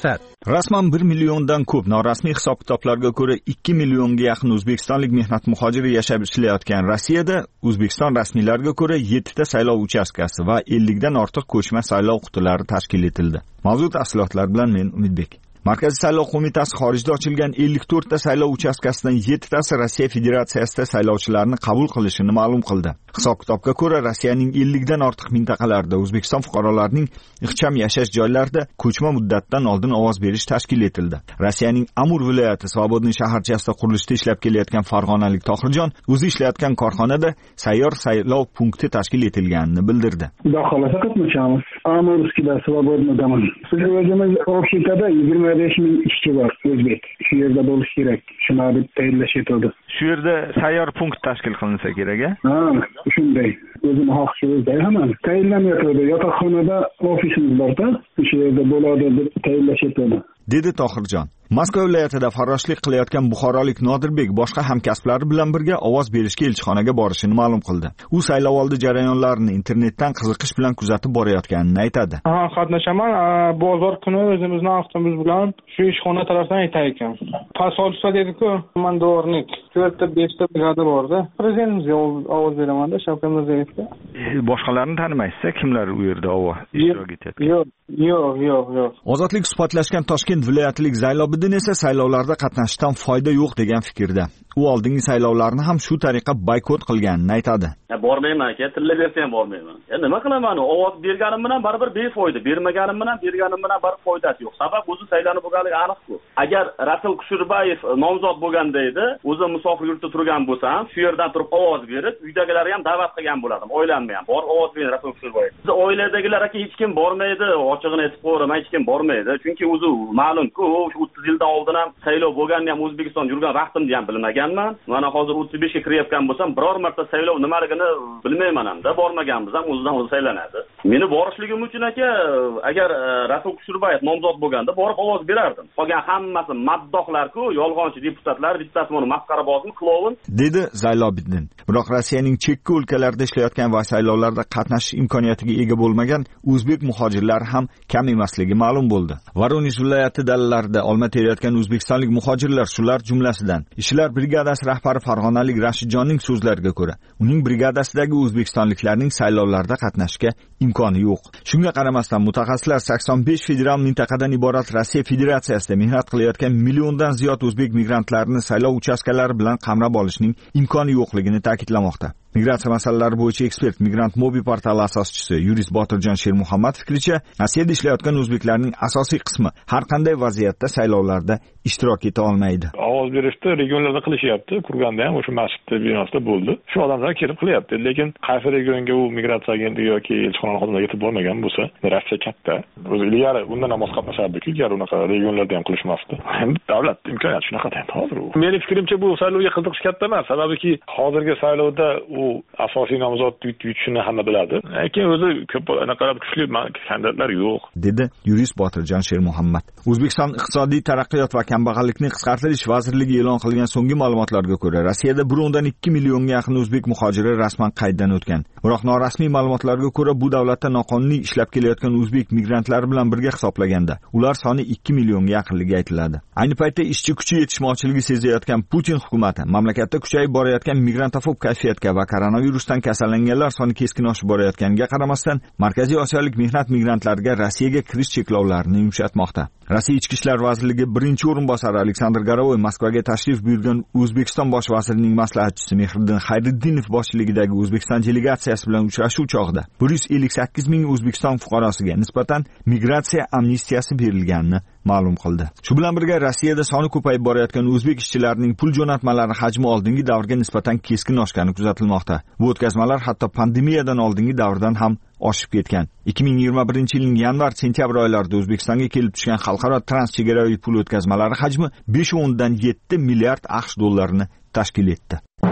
Rasman bir milliondan ko'p norasmiy hisob-kitoblarga ko'ra ikki millionga yaqin o'zbekistonlik mehnat muhojiri yashab ishlayotgan Rossiyada O'zbekiston rasmiylariga ko'ra yettita saylov uchastkasi va ellikdan ortiq ko'chma saylov qutilari tashkil etildi. Mavzu tafsilotlar bilan men Umidbek. Markaziy saylov qo'mitasi xorijda ochilgan ellik to'rtta saylov uchastkasidan yettitasi Rossiya Federatsiyasida saylovchilarni qabul qilishini ma'lum qildi. Hisob-kitobga ko'ra Rossiyaning ellikdan ortiq mintaqalarida O'zbekiston fuqarolarining ixcham yashash joylarida ko'chma muddatdan oldin ovoz berish tashkil etildi. Rossiyaning Amur viloyati Svobodniy shaharchasida qurilishda ishlab kelayotgan farg'onalik Tohirjon o'zi ishlayotgan korxonada sayyor saylov punkti tashkil etilganini bildirdi. Xudo xolasa qatnashamiz. Amurskida Svobodniydaman. Biz o'zimiz Okshitada yigirma besh ming ishchi bor, o'zbek. Shu yerda bo'lish kerak. Shuni deb tayinlash etildi. Shu yerda sayyor punkt tashkil qilinsa kerak-a? Ha, shunday. O'zim xohish o'zida hamma tayinlanmayapti. Yotoqxonada ofisimiz bor-da, shu yerda bo'ladi deb tayinlash etildi. Dedi Tohirjon. Moskva viloyatida farroshlik qilayotgan buxorolik Nodirbek boshqa hamkasblari bilan birga ovoz berishga elchixonaga borishini ma'lum qildi. U saylovoldi jarayonlarini internetdan qiziqish bilan kuzatib borayotganini aytadi. Ha, qatnashaman. Bozor kuni o'zimizning avtobus bilan shu ishxona tarafdan aytar ekan. Pasolsa dedi-ku, mandornik. to'rtta beshta brigada bor-da. Prezidentimizga ovoz beraman-da, Shavkat Mirziyoyevga. Boshqalarni tanimaysiz, kimlar u yerda ovoz ishtirok etadi? Yo'q, yo'q, yo'q, yo'q. Ozodlik suhbatlashgan Toshkent viloyatlik Zaylobiddin esa saylovlarda qatnashishdan foyda yo'q degan fikrda. U oldingi saylovlarni ham shu tariqa boykot qilganini aytadi. Bormayman aka, tilla bersa ham bormayman. Ya nima qilaman? Ovoz berganim bilan baribir befoyda, bermaganim bilan berganim bilan baribir foydasi yo'q. Sabab o'zi saylanib bo'lganligi aniq-ku. Agar Rasul Kushurbayev nomzod bo'lganda edi, o'zi musofir yurtda turgan bo'lsam, shu yerdan turib ovoz berib, uydagilarga ham da'vat qilgan bo'lardim. Oilamni ham bor ovoz bering Rasul Kushurbayev. Biz oiladagilar aka hech kim bormaydi, ochig'ini aytib qo'yaman, hech kim bormaydi. Chunki o'zi ma'lum-ku, o'ttiz yildan oldin ham saylov bo'lganini ham O'zbekiston yurgan vaqtimda ham bilmaganman. Mana hozir o'ttiz beshga kirayotgan bo'lsam, biror marta saylov nimaligini bilmayman hamda, bormaganmiz ham o'zidan o'zi saylanadi. Meni borishligim uchun aka, agar Rasul Kushurbayev nomzod bo'lganda borib ovoz berardim. Qolgan hammasi maddohlar-ku, yolg'onchi deputatlar, deputatmoni masxarabozmi, klovn, dedi Zaylobiddin. Biroq Rossiyaning chekka o'lkalarida ishlayotgan va saylovlarda qatnashish imkoniyatiga ega bo'lmagan o'zbek muhojirlar ham kam emasligi ma'lum bo'ldi. Voronij viloyati dalalarida olma terayotgan o'zbekistonlik muhojirlar shular jumlasidan. Ishchilar brigadasi rahbari farg'onalik Rashidjonning so'zlariga ko'ra, uning brigadasidagi o'zbekistonliklarning saylovlarda qatnashishga imkoni yo'q. Shunga qaramasdan mutaxassislar sakson besh federal mintaqadan iborat Rossiya Federatsiyasida mehnat qilayotgan milliondan ziyod o'zbek migrantlarini saylov uchastkalari bilan qamrab olishning imkoni yo'qligini ta'kidlamoqda. Migratsiya masalalari bo'yicha ekspert, Migrant Mobi portali asoschisi yurist Botirjon Shermuhammad fikricha, Rossiyada ishlayotgan o'zbeklarning asosiy qismi har qanday vaziyatda saylovlarda ishtirok eta olmaydi. Ovoz berishda regionlarda qilishyapti. Kurganda ham o'sha masjidda binosida bo'ldi. Shu odamlar kelib qilyapti, lekin qaysi regionga u migratsiya agentligi yoki elchixona xodimlari yetib bormagan bo'lsa, Rossiya katta. O'zi ilgari undan namoz qatnashardi-ku, ilgari unaqa regionlarda ham qilishmasdi. Endi davlat imkoniyati shunaqa endi hozir u. Mening fikrimcha bu saylovga qiziqish katta emas, sababiki hozirgi saylovda u asosiy nomzod yutishini hamma biladi. Lekin o'zi ko'p anaqalab kuchli kandidatlar yo'q, dedi yurist Botirjon Shermuhammad. O'zbekiston iqtisodiy taraqqiyot va kambag'allikni qisqartirish vazirligi e'lon qilgan so'nggi ma'lumotlarga ko'ra, Rossiyada bir o'ndan ikki millionga yaqin o'zbek muhojiri rasman qayddan o'tgan. Biroq norasmiy ma'lumotlarga ko'ra, bu davlatda noqonuniy ishlab kelayotgan o'zbek migrantlari bilan birga hisoblaganda, ular soni ikki millionga yaqinligi aytiladi. Ayni paytda ishchi kuchi yetishmovchiligi sezayotgan Putin hukumati mamlakatda kuchayib borayotgan migrantofob kayfiyatga va koronavirusdan kasallanganlar soni keskin oshib borayotganiga qaramasdan, Markaziy Osiyolik mehnat migrantlariga Rossiyaga kirish cheklovlarini yumshatmoqda. Rossiya Ichki ishlar vazirligi birinchi o'rinbosari Aleksandr Garovoy Moskvaga tashrif buyurgan O'zbekiston bosh vazirining maslahatchisi Mehriddin Xayriddinov boshchiligidagi O'zbekiston delegatsiyasi bilan uchrashuv chog'ida bir yuz ellik sakkiz ming O'zbekiston fuqarosiga nisbatan migratsiya amnistiyasi berilganini ma'lum qildi. Shu bilan birga Rossiyada soni ko'payib borayotgan o'zbek ishchilarining pul jo'natmalari hajmi oldingi davrga nisbatan keskin oshgani kuzatilmoqda. Bu o'tkazmalar hatto pandemiyadan oldingi davrdan ham oshib ketgan. ikki ming yigirma birinchi yilning yanvar-sentyabr oylarida O'zbekistonga kelib tushgan xalqaro transchegaraviy pul o'tkazmalari hajmi besh o'ndan yetti milliard AQSh dollarini tashkil etdi.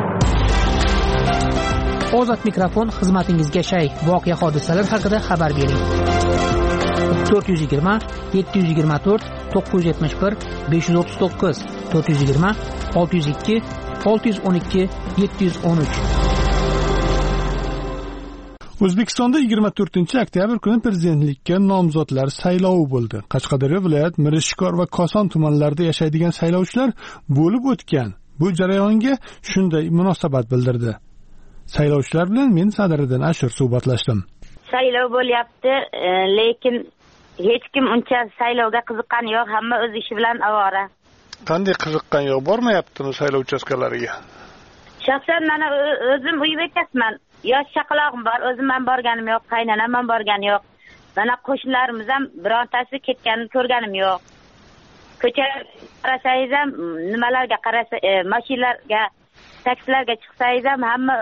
Ozod mikrofon xizmatingizga shay. Voqea hodisalar haqida xabar bering. to'rt yuz yigirma yetti yuz yigirma to'rt to'qqiz yuz yetmish bir besh yuz o'ttiz to'qqiz to'rt yuz yigirma olti yuz ikki olti yuz o'n ikki yetti yuz o'n uch. O'zbekistonda yigirma to'rtinchi oktyabr kuni prezidentlikka nomzodlar saylovi bo'ldi. Qashqadaryo viloyat Mirishkor va Koson tumanlarida yashaydigan saylovchilar bo'lib o'tgan bu jarayonga shunday munosabat bildirdi. Saylovchilar bilan men Sadiriddin Ashur suhbatlashdim. Saylov bo'lyapti, lekin hech kim uncha saylovga qiziqqani yo'q, hamma o'z ishi bilan avora. Qanday qiziqqan yo'q, bormayaptimi saylov uchastkalariga? Shaxsan men o'zim uy bekasiman. Yosh chaqalog'im bor, o'zim ham borganim yo'q, qaynonam ham borgani yo'q. Mana qo'shnilarimiz ham birontasi ketganini ko'rganim yo'q. Ko'chaga qarasangiz ham, nimalarga qarasa, e, mashinalarga, taksilarga chiqsangiz ham hamma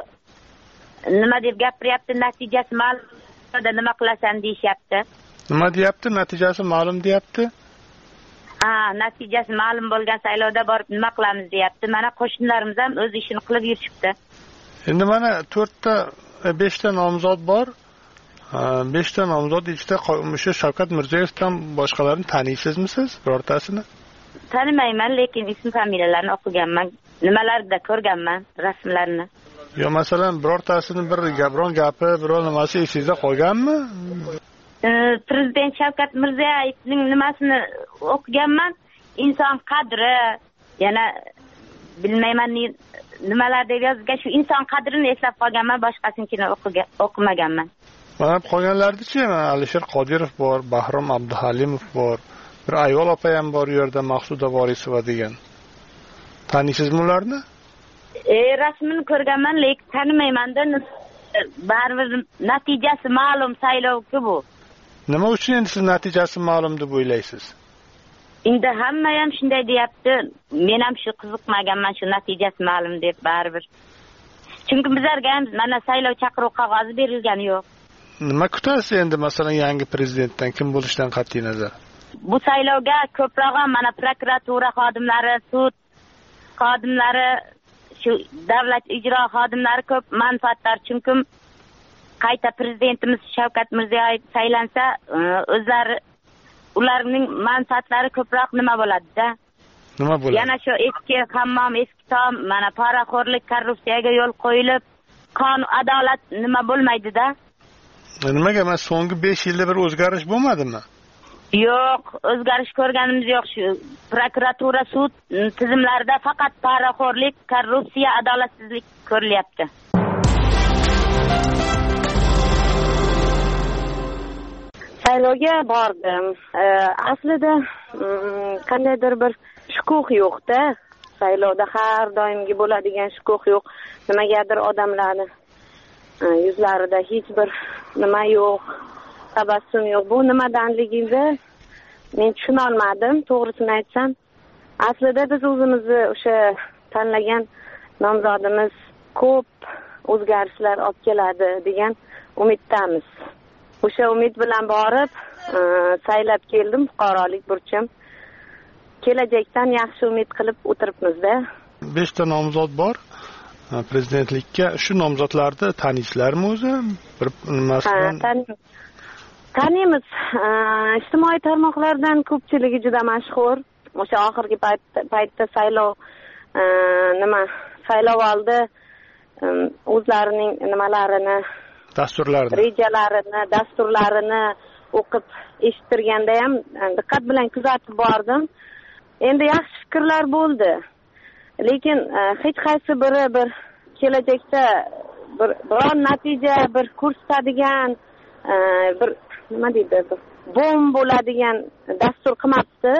nima deb gapiryapti, natijasi ma'lum, nima qilasan deyishyapti. Nima deyapti? Natijasi ma'lum deyapti? Ha, natijasi ma'lum bo'lgan saylovda borib nima qilamiz deyapti. Mana qo'shnilarimiz ham o'z ishini qilib yurishibdi. Endi mana to'rtta, beshta nomzod bor. beshta nomzod ichida o'sha Shavkat Mirziyoyevdan boshqalarini taniysizmi siz? Birortasini? Tanimayman, lekin ism familiyalarini o'qiganman, nimalarda ko'rganman, rasmlarini. Yo, masalan, birortasini bir gapron gapi, biror nimasi esingizda qolganmi? Prezident Shavkat Mirziyoyevning nimasini o'qiganman, inson qadri, yana bilmayman nimalar deb yozgan, shu inson qadrini eslab qolganman, boshqasinikini o'qimaganman. Mana qolganlardichi, Alisher Qodirov bor, Bahrom Abduhalimov bor, bir ayol opa ham bor u yerda, Maqsuda Vorisova degan. Taniysizmi ularni? E, rasmini ko'rganman, lekin tanimayman-da. Baribir natijasi ma'lum saylovku bu. Nima uchun endi siz natijasi ma'lum deb o'ylaysiz? Endi hamma ham shunday deyapti. Men ham shu qiziqmaganman, shu natijasi ma'lum deb baribir. Chunki bizlarga ham mana saylov chaqiruv qog'ozi berilgani yo'q. Nima kutasiz endi masalan yangi prezidentdan, kim bo'lishidan qat'iy nazar? Bu saylovga ko'proq mana prokuratura xodimlari, sud xodimlari, shu davlat ijro xodimlari ko'p manfaatdor. Chunki qayta prezidentimiz Shavkat Mirziyoyev saylansa, o'zlari ularning manfaatlari ko'proq nima bo'ladi-da? Nima bo'ladi? Yana shu eski hammom, eski tom, mana poraxo'rlik, korrupsiyaga yo'l qo'yilib, qonun, adolat nima bo'lmaydi-da? Nimaga men so'nggi besh yilda bir o'zgarish bo'lmadimi? Yo'q, o'zgarish ko'rganimiz yo'q. Shu prokuratura, sud tizimlarida faqat poraxo'rlik, korrupsiya, adolatsizlik ko'rilyapti. Saylovga bordim. Aslida qandaydir bir shukuh yo'q-da. Saylovda har doimgi bo'ladigan shukuh yo'q. Nimagadir odamlarni yuzlarida hech bir nima yo'q, tabassum yo'q. Bu nimadanligini men tushuna olmadim, to'g'risini aytsam. Aslida biz o'zimizni o'sha tanlagan nomzodimiz ko'p o'zgarishlar olib keladi degan umiddamiz. O'sha umid bilan borib saylab keldim, fuqarolik burchim. Kelajakdan yaxshi umid qilib o'tiribmiz-da. beshta nomzod bor prezidentlikka. Shu nomzodlarni taniysizlarmi o'zi? Bir nimasidan? Taniymiz. Ijtimoiy tarmoqlardan ko'pchiligi juda mashhur. O'sha oxirgi paytda saylov nima, saylov oldi o'zlarining nimalarini, dasturlarini, rejalarini, dasturlarini o'qib eshittirganda ham diqqat bilan kuzatib bordim. Endi yaxshi fikrlar bo'ldi. Lekin hech qaysi biri bir kelajakda bir biron natija bir ko'rsatadigan bir nima deydi, bom bo'ladigan dastur qilmabdi.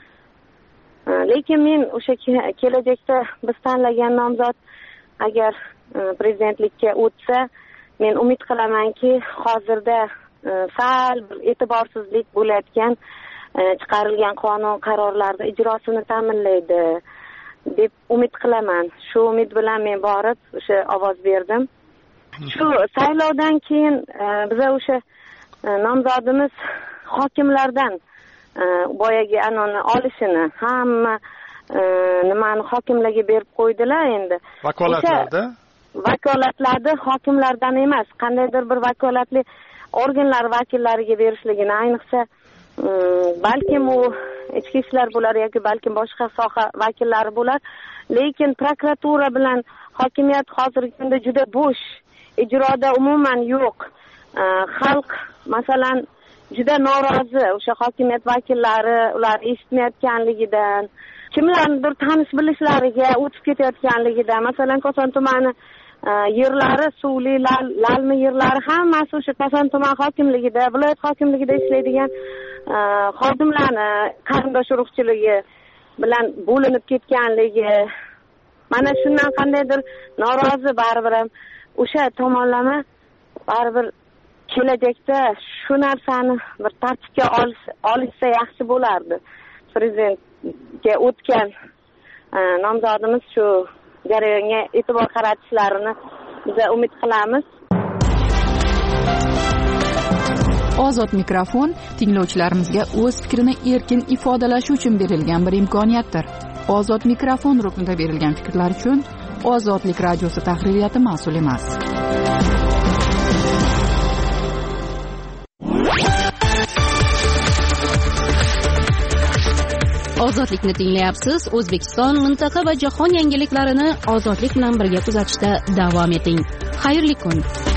Lekin men o'sha kelajakda biz tanlagan nomzod agar prezidentlikka o'tsa, men umid qilamanki, hozirda sal bir e'tiborsizlik bo'layotgan chiqarilgan qonun qarorlarning ijrosini ta'minlaydi deb umid qilaman. Shu umid bilan men borib o'sha ovoz berdim. Shu saylovdan keyin biz o'sha nomzodimiz hokimlardan boyagi anoni olishini hamma nimani hokimlarga berib qo'ydilar endi. Vakolatlarda? Vakolatlarni hokimlardan emas, qandaydir bir vakolatli organlar vakillariga berishligini, ayniqsa balkim u ichki ishlar bo'lar yoki balkim boshqa soha vakillari bo'lar, lekin prokuratura bilan hokimiyat hozirgi kunda juda bo'sh, ijroda umuman yo'q. xalq masalan juda norozi o'sha hokimiyat vakillari ular eshitmayotganligidan, kimlarnidir tanish bilishlariga o'tib ketayotganligidan. Masalan, Koson tumani yerlari, suvli, lalmi yerlari hammasi o'sha Koson tuman hokimligida, viloyat hokimligida ishlaydigan xodimlarni qarindosh urug'chiligi bilan bo'linib ketganligi. Mana shundan qandaydir norozi baribir ham o'sha tomonlama baribir kelajakda shu narsani bir tartibga olishsa yaxshi bo'lardi. Prezidentga o'tgan nomzodimiz shu jarayonga e'tibor qaratishlarini biz umid qilamiz. Ozod mikrofon tinglovchilarimizga o'z fikrini erkin ifodalashi uchun berilgan bir imkoniyatdir. Ozod mikrofon ruknida berilgan fikrlar uchun Ozodlik radiosi tahririyati mas'ul emas. Ozodlikni tinglayapsiz. O'zbekiston, mintaqa va jahon yangiliklarini ozodlik bilan birga kuzatishda davom eting. Xayrli kun.